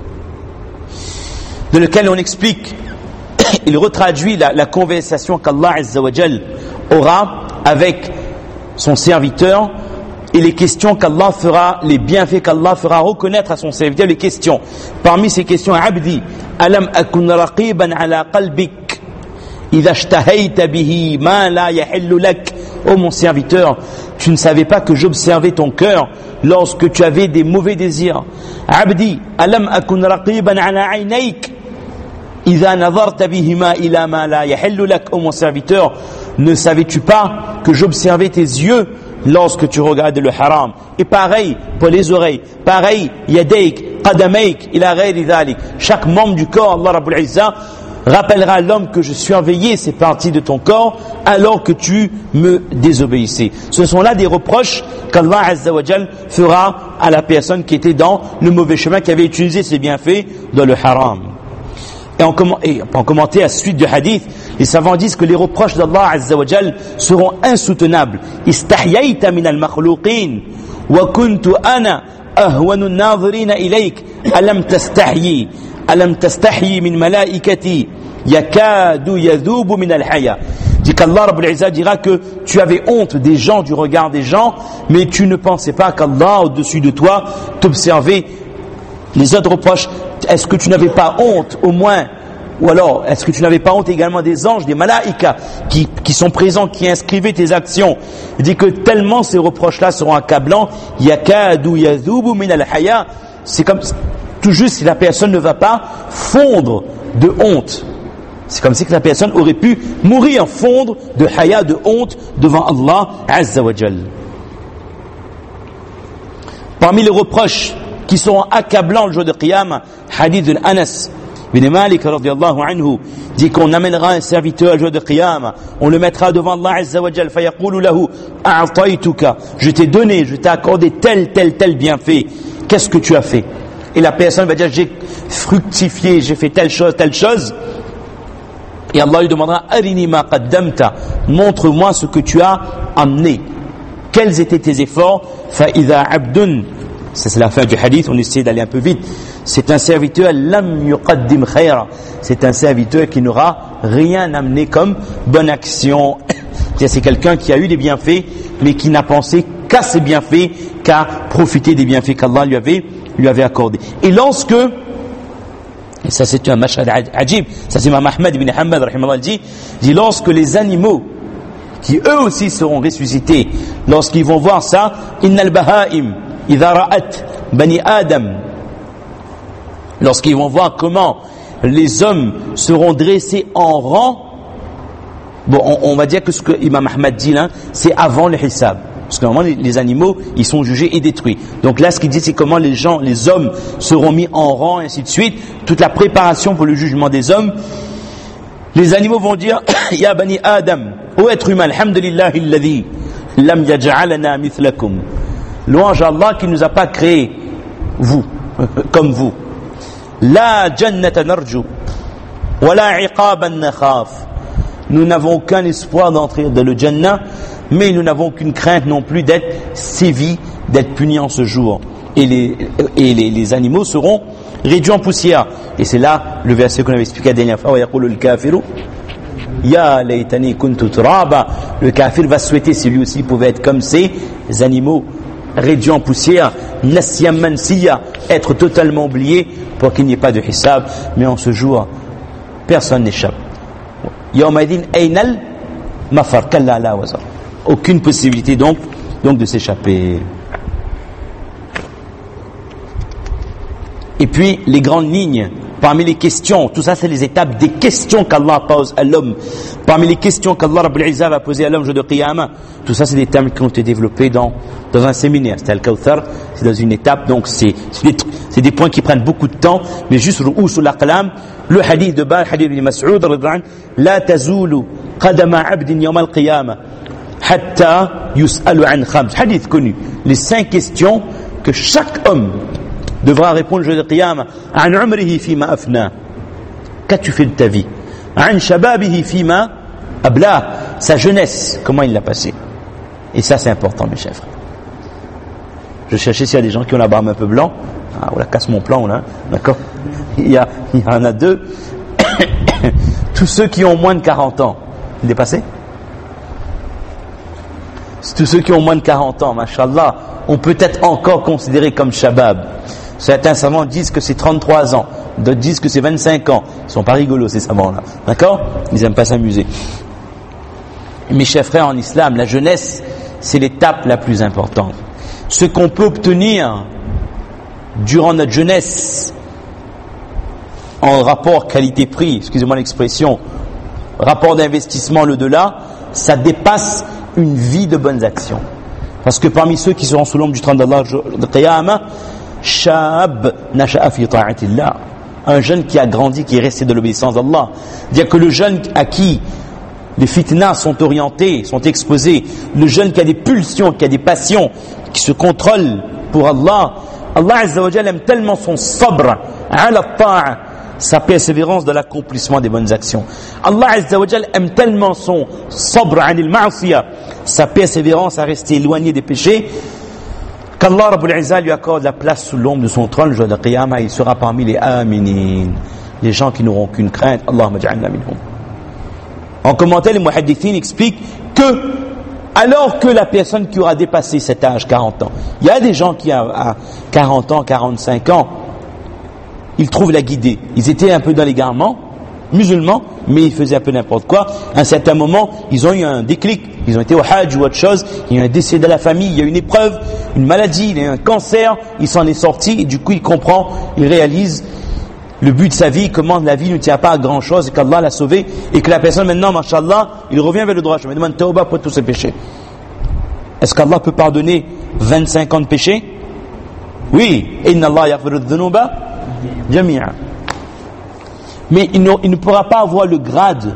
de laquelle on explique, il retraduit la conversation qu'Allah Azza wa Jal aura avec son serviteur et les questions qu'Allah fera, les bienfaits qu'Allah fera reconnaître à son serviteur, les questions. Parmi ces questions, Abdi, alam akun raqiban ala qalbik idha ishtahayta bihi ma la yahillu lak. Oh mon serviteur, tu ne savais pas que j'observais ton cœur lorsque tu avais des mauvais désirs. Abdi, alam akun raqiban ala aynayk idha nazarta bihima ila ma la yahillu lak. Oh mon serviteur, ne savais-tu pas que j'observais tes yeux lorsque tu regardais le haram? Et pareil pour les oreilles, pareil yadayk, qadamayk, ila ghayri dhalik. Chaque membre du corps, Allah Rabbul Izzah rappellera à l'homme que je surveillais ces parties de ton corps alors que tu me désobéissais. Ce sont là des reproches qu'Allah Azza wa Jal fera à la personne qui était dans le mauvais chemin, qui avait utilisé ses bienfaits dans le haram. Et pour commenter à la suite du hadith, les savants disent que les reproches d'Allah Azza wa Jal seront insoutenables. Istahyayta min al-makhluqin wa kuntu ana ahwanu an-nadhirina ilayk alam tastahyi min malaikati yakadu yadhubu min al-haya. Dit qu'Allah Rabbul Izzah dira que tu avais honte des gens, du regard des gens, mais tu ne pensais pas qu'Allah au-dessus de toi t'observait. Les autres reproches, est-ce que tu n'avais pas honte au moins, ou alors est-ce que tu n'avais pas honte également des anges, des malaïkas qui sont présents, qui inscrivaient tes actions? Il dit que tellement ces reproches-là seront accablants, yakadu yadhubu min al-haya, c'est comme tout juste si la personne ne va pas fondre de honte. C'est comme si que la personne aurait pu mourir, fondre de haya, de honte devant Allah Azza wa Jal. Parmi les reproches qui seront accablants le jour de Qiyamah, hadith de Anas bin Malik radiyallahu anhu dit qu'on amènera un serviteur le jour de Qiyamah, on le mettra devant Allah Azza wa Jal, fayaqulu lahu a'taytuka, je t'ai donné, je t'ai accordé tel bienfait, qu'est-ce que tu as fait? Et la personne va dire j'ai fructifié, j'ai fait telle chose, et Allah lui demandera arini ma qaddamta, montre-moi ce que tu as amené, quels étaient tes efforts? Fa idha abdun, ça c'est la fin du hadith, on essaie d'aller un peu vite, c'est un serviteur lam yuqaddim khayra, c'est un serviteur qui n'aura rien amené comme bonne action. C'est quelqu'un qui a eu des bienfaits mais qui n'a pensé qu'à ses bienfaits, qu'à profiter des bienfaits qu'Allah lui avait accordés. Et lorsque, et ça c'est un mashhad ajib, ça c'est Imam Ahmad ibn Hanbal rahimahullah dit lorsque les animaux qui eux aussi seront ressuscités, lorsqu'ils vont voir ça, innal bahaim idha ra'at bani adam, lorsqu'ils vont voir comment les hommes seront dressés en rang, bon, on va dire que ce que Imam Ahmad dit là, c'est avant le hisab. Parce que normalement, les animaux, ils sont jugés et détruits. Donc là, ce qu'il dit, c'est comment les hommes seront mis en rang, et ainsi de suite. Toute la préparation pour le jugement des hommes. Les animaux vont dire, Ya bani Adam, ô être humain, alhamdulillahi alladhi lam yaj'alana mithlakum. Louange à Allah qui ne nous a pas créé, vous, comme vous. La jannata narju, wa la iqaban nakhaf. Nous n'avons aucun espoir d'entrer dans le Jannah, mais nous n'avons aucune crainte non plus d'être sévis, d'être punis en ce jour. Et les animaux seront réduits en poussière. Et c'est là le verset qu'on avait expliqué la dernière fois. Ya laytani kuntu turaba. Le kafir va souhaiter si lui aussi pouvait être comme ces animaux réduits en poussière, nasiyam mansiya, être totalement oublié pour qu'il n'y ait pas de hisab. Mais en ce jour, personne n'échappe. Yawmaidin aynal mafar kalla la wazar. Aucune possibilité donc de s'échapper. Et puis les grandes lignes, parmi les questions, tout ça c'est les étapes des questions qu'Allah pose à l'homme. Parmi les questions qu'Allah Rabbul Izzah va poser à l'homme le jour de Qiyamah, tout ça c'est des thèmes qui ont été développés dans un séminaire. C'est Al-Kawthar, c'est dans une étape, donc c'est des points qui prennent beaucoup de temps, mais juste ru'usul aqlam, le hadith de bas, le hadith de Mas'ud, la tazulu qadama abdin yawm al-qiyamah hatta yus'alu an khams. Hadith connu. Les 5 questions que chaque homme devra répondre le jour de Qiyamah. An umrihi fima afna. Qu'as-tu fait de ta vie? An shababihi fima abla. Sa jeunesse, comment il l'a passée? Et ça, c'est important, mes chers frères. Je cherchais s'il y a des gens qui ont la barbe un peu blanc. Ah, on la casse mon plan, là. D'accord? Il y en a 2. Tous ceux qui ont moins de 40 ans. Dépassé? Tous ceux qui ont moins de 40 ans, mashallah, on peut être encore considéré comme shabab. Certains savants disent que c'est 33 ans. D'autres disent que c'est 25 ans. Ils sont pas rigolos, ces savants-là. D'accord? Ils aiment pas s'amuser. Mes chers frères, en islam, la jeunesse, c'est l'étape la plus importante. Ce qu'on peut obtenir durant notre jeunesse, en rapport qualité-prix, excusez-moi l'expression, rapport d'investissement l'au-delà, ça dépasse une vie de bonnes actions. Parce que parmi ceux qui seront sous l'ombre du trône d'Allah de Qiyamah, Shab nasha'a fi ta'atillah, un jeune qui a grandi, qui est resté de l'obéissance d'Allah. C'est-à-dire que le jeune à qui les fitnas sont orientés, sont exposés, le jeune qui a des pulsions, qui a des passions, qui se contrôle pour Allah, Allah Azza wa Jalla aime tellement son sabr, ala ta'a, sa persévérance dans l'accomplissement des bonnes actions. Allah Azza wa Jalla aime tellement son sabr anil ma'asiyah, sa persévérance à rester éloigné des péchés, qu'Allah Rabbul Izzah lui accorde la place sous l'ombre de son trône le jour de Qiyamah. Il sera parmi les aminin, les gens qui n'auront qu'une crainte. Allahumma ja'alna minhum. En commentaire, les muhaddithines expliquent que alors que la personne qui aura dépassé cet âge, 40 ans, il y a des gens qui à 40 ans, 45 ans, ils trouvent la guidée. Ils étaient un peu dans l'égarement, musulmans, mais ils faisaient un peu n'importe quoi. À un certain moment, ils ont eu un déclic. Ils ont été au hajj ou autre chose. Il y a eu un décès de la famille, il y a eu une épreuve, une maladie, il y a eu un cancer. Il s'en est sorti et du coup, il comprend, il réalise le but de sa vie, comment la vie ne tient pas à grand chose et qu'Allah l'a sauvé et que la personne maintenant, mashallah, il revient vers le droit. Je me demande tawbah pour tous ses péchés. Est-ce qu'Allah peut pardonner 25 ans de péché? Oui. Inna Allah yaghfiru dhunuba jami'a. Mais il ne pourra pas avoir le grade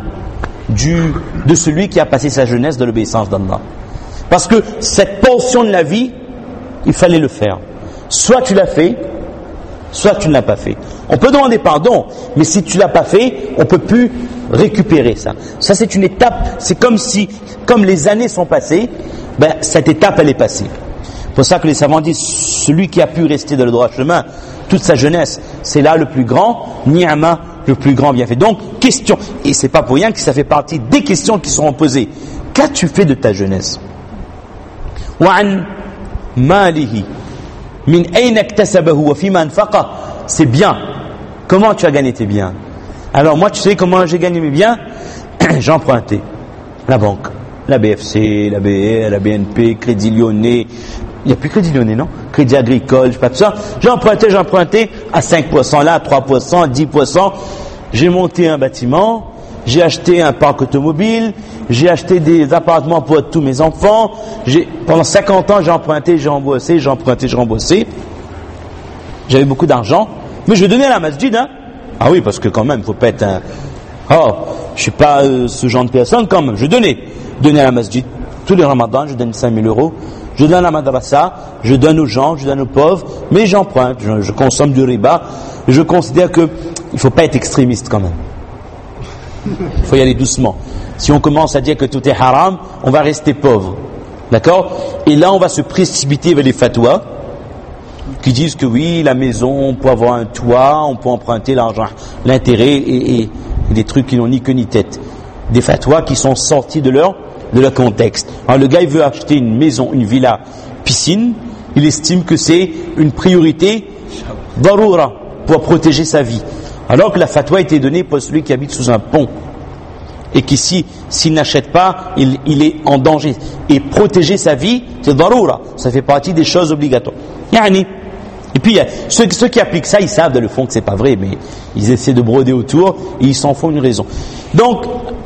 de celui qui a passé sa jeunesse de l'obéissance d'Allah. Parce que cette portion de la vie, il fallait le faire. Soit tu l'as fait, soit tu ne l'as pas fait. On peut demander pardon, mais si tu ne l'as pas fait, on ne peut plus récupérer ça. Ça, c'est une étape, c'est comme les années sont passées, cette étape, elle est passée. C'est pour ça que les savants disent, celui qui a pu rester dans le droit chemin toute sa jeunesse, c'est là le plus grand ni'ma, le plus grand bienfait. Donc, question, et c'est pas pour rien que ça fait partie des questions qui seront posées. Qu'as-tu fait de ta jeunesse? Wa'an malihi min ayna iktasabahu wa fima anfaqa. C'est bien. Comment tu as gagné tes biens? Alors moi, tu sais comment j'ai gagné mes biens? J'ai emprunté. La banque, la BFC, la BR, la BNP, Crédit Lyonnais. Il n'y a plus Crédit Lyonnais, non? Crédit Agricole, je sais pas tout ça. J'ai emprunté à 5%, là, à 3%, à 10%. J'ai monté un bâtiment, j'ai acheté un parc automobile, j'ai acheté des appartements pour tous mes enfants. Pendant 50 ans, j'ai emprunté, j'ai remboursé, j'ai emprunté, j'ai remboursé. J'avais beaucoup d'argent, mais je donnais à la masjid, hein. Ah oui, parce que quand même, il ne faut pas être un... Oh, je ne suis pas ce genre de personne quand même. Je donnais à la masjid. Tous les ramadans, je donne 5 000 euros. Je donne à la madrasa, je donne aux gens, je donne aux pauvres, mais j'emprunte, je consomme du riba. Je considère qu'il ne faut pas être extrémiste quand même. Il faut y aller doucement. Si on commence à dire que tout est haram, on va rester pauvre. D'accord? Et là, on va se précipiter vers les fatwas qui disent que oui, la maison, on peut avoir un toit, on peut emprunter l'argent, l'intérêt et des trucs qui n'ont ni queue ni tête. Des fatwas qui sont sortis de leur contexte. Alors le gars, il veut acheter une maison, une villa, piscine, il estime que c'est une priorité darura pour protéger sa vie. Alors que la fatwa a été donnée pour celui qui habite sous un pont et qui s'il n'achète pas, il est en danger. Et protéger sa vie, c'est darura, ça fait partie des choses obligatoires. Yani. Et puis ceux qui appliquent ça, ils savent dans le fond que c'est pas vrai, mais ils essaient de broder autour et ils s'en font une raison. Donc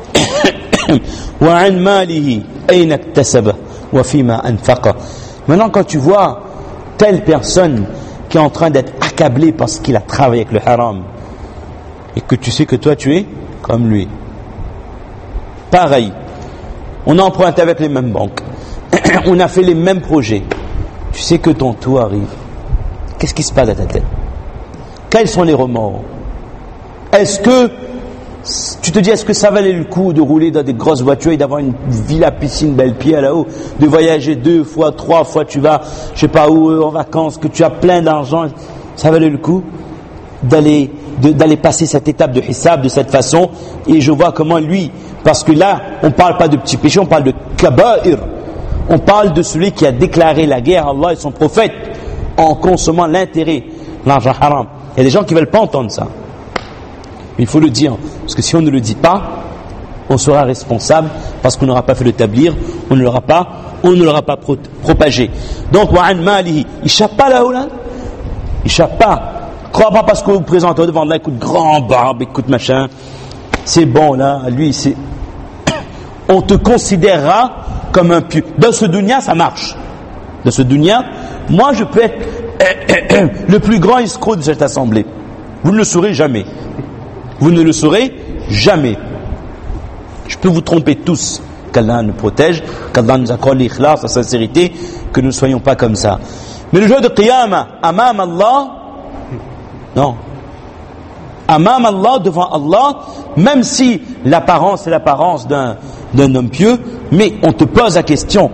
maintenant, quand tu vois telle personne qui est en train d'être accablée parce qu'il a travaillé avec le haram et que tu sais que toi tu es comme lui, pareil, On a emprunté avec les mêmes banques. On a fait les mêmes projets. Tu sais que ton tour arrive. Qu'est-ce qui se passe à ta tête? Quels sont les remords? Est-ce que tu te dis, est-ce que ça valait le coup de rouler dans des grosses voitures et d'avoir une villa piscine belle pied là-haut, de voyager 2 fois, 3 fois, tu vas, je sais pas où, en vacances, que tu as plein d'argent, ça valait le coup d'aller passer cette étape de hissab de cette façon? Et je vois comment lui, parce que là, on parle pas de petits péchés, on parle de kaba'ir. On parle de celui qui a déclaré la guerre à Allah et son prophète en consommant l'intérêt, l'argent haram. Il y a des gens qui veulent pas entendre ça. Mais il faut le dire, parce que si on ne le dit pas, on sera responsable parce qu'on n'aura pas fait le tablir, on ne l'aura pas propagé. Donc, wa'an malihi, il échappe pas là-haut là, il échappe pas. Crois pas parce que vous présentez devant là, écoute grand barbe, écoute machin, c'est bon là, lui c'est. On te considérera comme un pieux. Dans ce dunya, ça marche. Dans ce dunya, moi je peux être le plus grand escroc de cette assemblée. Vous ne le saurez jamais. Vous ne le saurez jamais. Je peux vous tromper tous. Qu'Allah nous protège, qu'Allah nous accorde l'ikhlas, la sincérité, que nous ne soyons pas comme ça. Mais le jour de Qiyamah, amam Allah, non. Amam Allah, devant Allah, même si l'apparence est l'apparence d'un homme pieux, mais on te pose la question,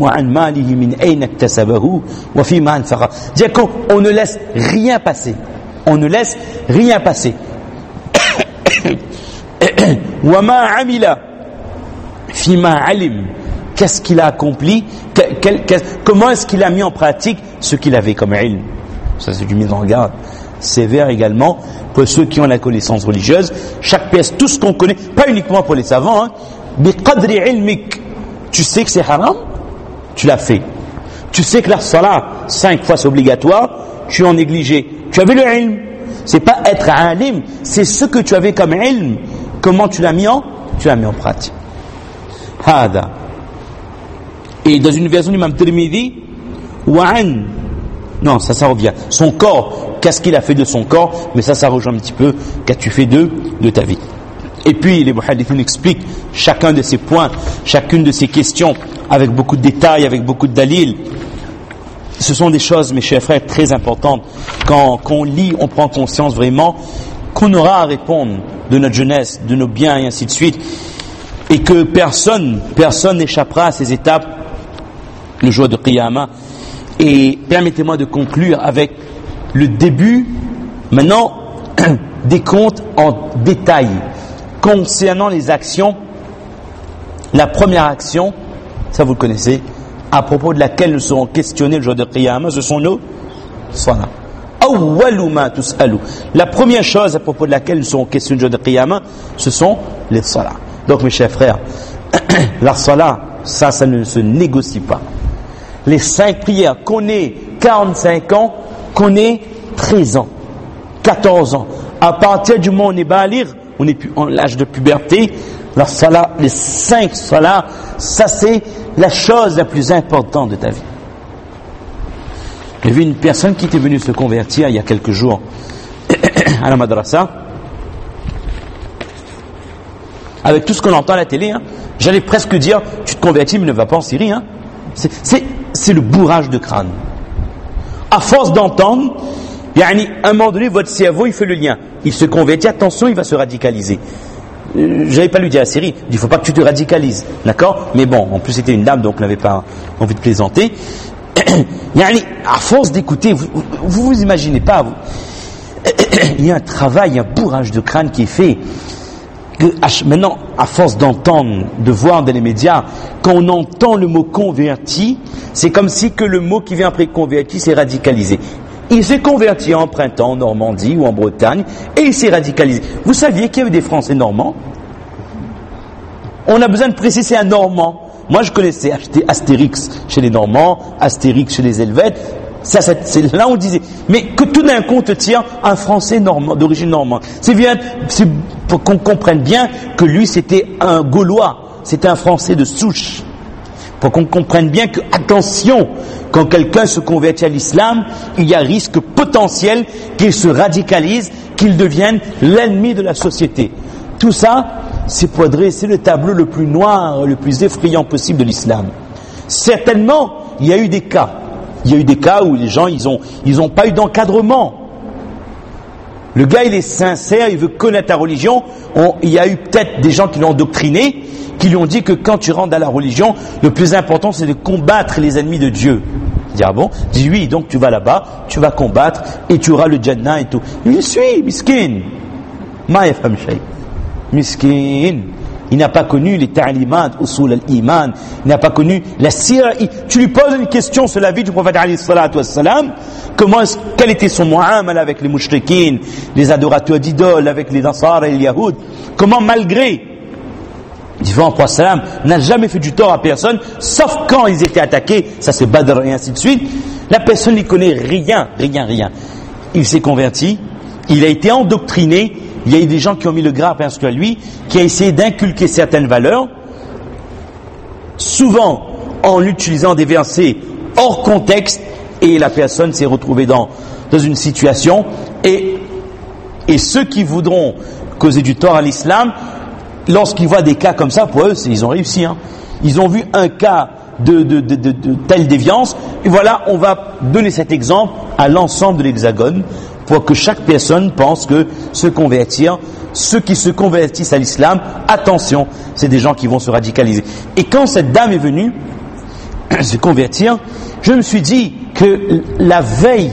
c'est-à-dire qu'on ne laisse rien passer. On ne laisse rien passer. Qu'est-ce qu'il a accompli? Comment est-ce qu'il a mis en pratique ce qu'il avait comme ilm? Ça, c'est du mise en garde sévère également pour ceux qui ont la connaissance religieuse. Chaque pièce, tout ce qu'on connaît, pas uniquement pour les savants, biqadri ilmik. Tu sais que c'est haram, tu l'as fait. Tu sais que la salat 5 fois c'est obligatoire, tu en négligé. Tu avais le ilm. C'est pas être alim, c'est ce que tu avais comme ilm. Comment tu l'as mis en pratique. Hada. Et dans une version du Imam Tirmidhi, wa'an. Non, ça revient. Son corps, qu'est-ce qu'il a fait de son corps? Mais ça rejoint un petit peu qu'as-tu fait de ta vie. Et puis les muhaddithun expliquent chacun de ces points, chacune de ces questions avec beaucoup de détails, avec beaucoup de dalil. Ce sont des choses, mes chers frères, très importantes. Quand on lit, on prend conscience vraiment qu'on aura à répondre de notre jeunesse, de nos biens et ainsi de suite. Et que personne n'échappera à ces étapes le jour de Qiyamah. Et permettez-moi de conclure avec le début, maintenant, des comptes en détail concernant les actions. La première action, ça vous le connaissez, à propos de laquelle nous serons questionnés le jour de Qiyamah, ce sont nos salat. Awwalu ma tus'alu. La première chose à propos de laquelle nous serons questionnés le jour de Qiyamah, ce sont les salat. Donc mes chers frères, la salat, ça ne se négocie pas. Les 5 prières qu'on ait 45 ans, qu'on ait 13 ans, 14 ans. À partir du moment où on est balir, on est en l'âge de puberté, la salat, les 5 salats, ça c'est la chose la plus importante de ta vie. J'ai vu une personne qui était venue se convertir il y a quelques jours à la madrasa. Avec tout ce qu'on entend à la télé, j'allais presque dire, tu te convertis mais ne va pas en Syrie. C'est le bourrage de crâne. À force d'entendre, à un moment donné, votre cerveau, il fait le lien. Il se convertit, attention, il va se radicaliser. J'avais pas lui dire à Syrie, il faut pas que tu te radicalises, d'accord? Mais bon, en plus c'était une dame, donc on n'avait pas envie de plaisanter. À force d'écouter, vous imaginez pas, il y a un travail, un bourrage de crâne qui est fait. Maintenant, à force d'entendre, de voir dans les médias, quand on entend le mot converti, c'est comme si que le mot qui vient après converti s'est radicalisé. Il s'est converti en printemps en Normandie ou en Bretagne et il s'est radicalisé. Vous saviez qu'il y avait des Français normands? On a besoin de préciser un Normand. Moi je connaissais Astérix chez les Normands, Astérix chez les Helvètes. C'est là où on disait. Mais que tout d'un coup on te tient un Français normand, d'origine normande. C'est pour qu'on comprenne bien que lui c'était un Gaulois, c'était un Français de souche. Pour qu'on comprenne bien que, attention, quand quelqu'un se convertit à l'islam, il y a risque potentiel qu'il se radicalise, qu'il devienne l'ennemi de la société. Tout ça, c'est pour dresser le tableau le plus noir, le plus effrayant possible de l'islam. Certainement, il y a eu des cas. Il y a eu des cas où les gens, ils ont pas eu d'encadrement. Le gars, il est sincère, il veut connaître la religion. Il y a eu peut-être des gens qui l'ont endoctriné, qui lui ont dit que quand tu rentres dans la religion, le plus important, c'est de combattre les ennemis de Dieu. Il dit, ah bon? Il dit, oui, donc tu vas là-bas, tu vas combattre, et tu auras le Jannah et tout. Je suis miskin. Ma yafham shay. Miskin. Il n'a pas connu les ta'limat, usul al-iman. Il n'a pas connu la sira. Tu lui poses une question sur la vie du prophète alayhi salatu wassalam. Quel était son mu'amala avec les mouchriquines, les adorateurs d'idoles, avec les ansar et les yahoud. Comment malgré, le prophète salam n'a jamais fait du tort à personne, sauf quand ils étaient attaqués, ça c'est Badr et ainsi de suite. La personne n'y connaît rien. Il s'est converti, il a été endoctriné. Il y a eu des gens qui ont mis le gras parce que lui, qui a essayé d'inculquer certaines valeurs, souvent en utilisant des versets hors contexte, et la personne s'est retrouvée dans une situation, et ceux qui voudront causer du tort à l'islam, lorsqu'ils voient des cas comme ça, pour eux, ils ont réussi. Ils ont vu un cas de telle déviance, et voilà, on va donner cet exemple à l'ensemble de l'Hexagone, pour que chaque personne pense que se convertir, ceux qui se convertissent à l'islam, attention, c'est des gens qui vont se radicaliser. Et quand cette dame est venue se convertir, je me suis dit que la veille,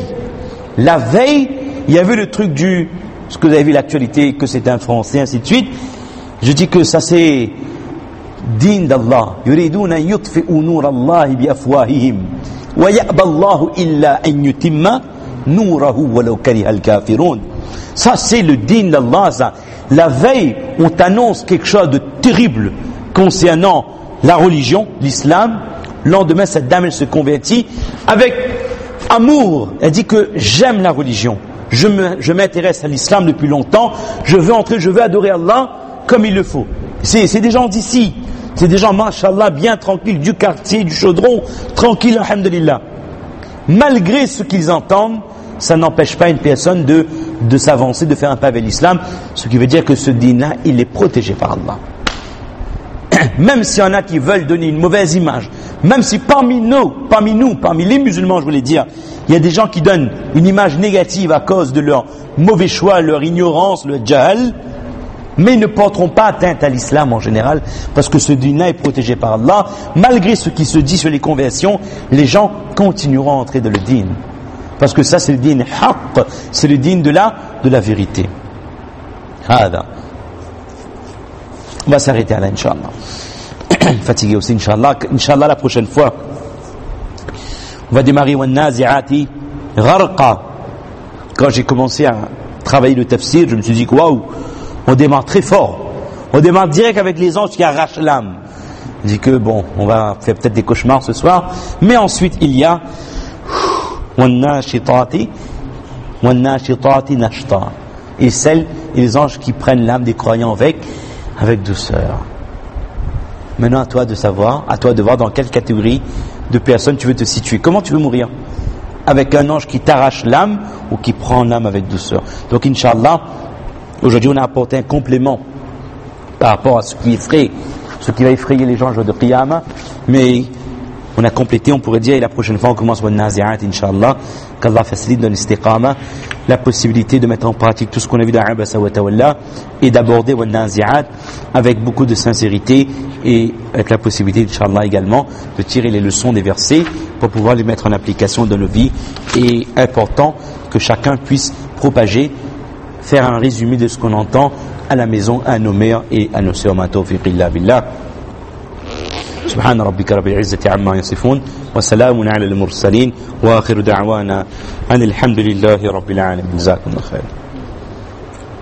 il y avait le truc ce que vous avez vu l'actualité, que c'est un Français, ainsi de suite. Je dis que ça c'est din d'Allah. Yuriduna yutfi'u nur Allah bi afwahihim wa ya'ba Allah illa an yutimma nourahu walau kariha al-kafirun. Ça c'est le din d'Allah, ça. La veille, on t'annonce quelque chose de terrible concernant la religion, l'islam. Le lendemain, cette dame, elle se convertit avec amour. Elle dit que j'aime la religion. Je m'intéresse à l'islam depuis longtemps. Je veux adorer Allah comme il le faut. C'est des gens d'ici. C'est des gens, mashallah, bien tranquilles, du quartier, du chaudron, tranquilles, alhamdulillah. Malgré ce qu'ils entendent, ça n'empêche pas une personne de s'avancer, de faire un pas vers l'islam, ce qui veut dire que ce din-là, il est protégé par Allah. Même s'il y en a qui veulent donner une mauvaise image, même si parmi les musulmans, je voulais dire, il y a des gens qui donnent une image négative à cause de leur mauvais choix, leur ignorance, leur jahl, mais ils ne porteront pas atteinte à l'islam en général, parce que ce din-là est protégé par Allah. Malgré ce qui se dit sur les conversions, les gens continueront à entrer dans le din. Parce que ça, c'est le din haqq, c'est le din de la vérité. Hada. On va s'arrêter là, Inch'Allah. Fatigué aussi, Inch'Allah. Inch'Allah, la prochaine fois, on va démarrer Wan-Nazi'ati Gharqa. Quand j'ai commencé à travailler le tafsir, je me suis dit que waouh, on démarre très fort. On démarre direct avec les anges qui arrachent l'âme. Je dis que bon, on va faire peut-être des cauchemars ce soir, mais ensuite il y a Wan-Nashitati Nashta. Et les anges qui prennent l'âme des croyants avec douceur. Maintenant, à toi de savoir, à toi de voir dans quelle catégorie de personnes tu veux te situer. Comment tu veux mourir? Avec un ange qui t'arrache l'âme ou qui prend l'âme avec douceur. Donc, Inch'Allah, aujourd'hui, on a apporté un complément par rapport à ce qui va effrayer les gens le jour de Qiyamah. Mais on a complété, on pourrait dire, et la prochaine fois, on commence au Nazi'at, Inch'Allah, qu'Allah facilite dans l'istiqama la possibilité de mettre en pratique tout ce qu'on a vu dans Abasa wa Tawalla et d'aborder au Nazi'at avec beaucoup de sincérité et avec la possibilité, Inch'Allah, également, de tirer les leçons des versets pour pouvoir les mettre en application dans nos vies. Et important que chacun puisse propager, faire un résumé de ce qu'on entend à la maison, à nos mères et à nos sœurs. Ma tawfiq illa billah. سبحان ربك رب العزة عما يصفون وسلام على المرسلين وآخر دعوانا أن الحمد لله رب العالمين. جزاكم الله خير.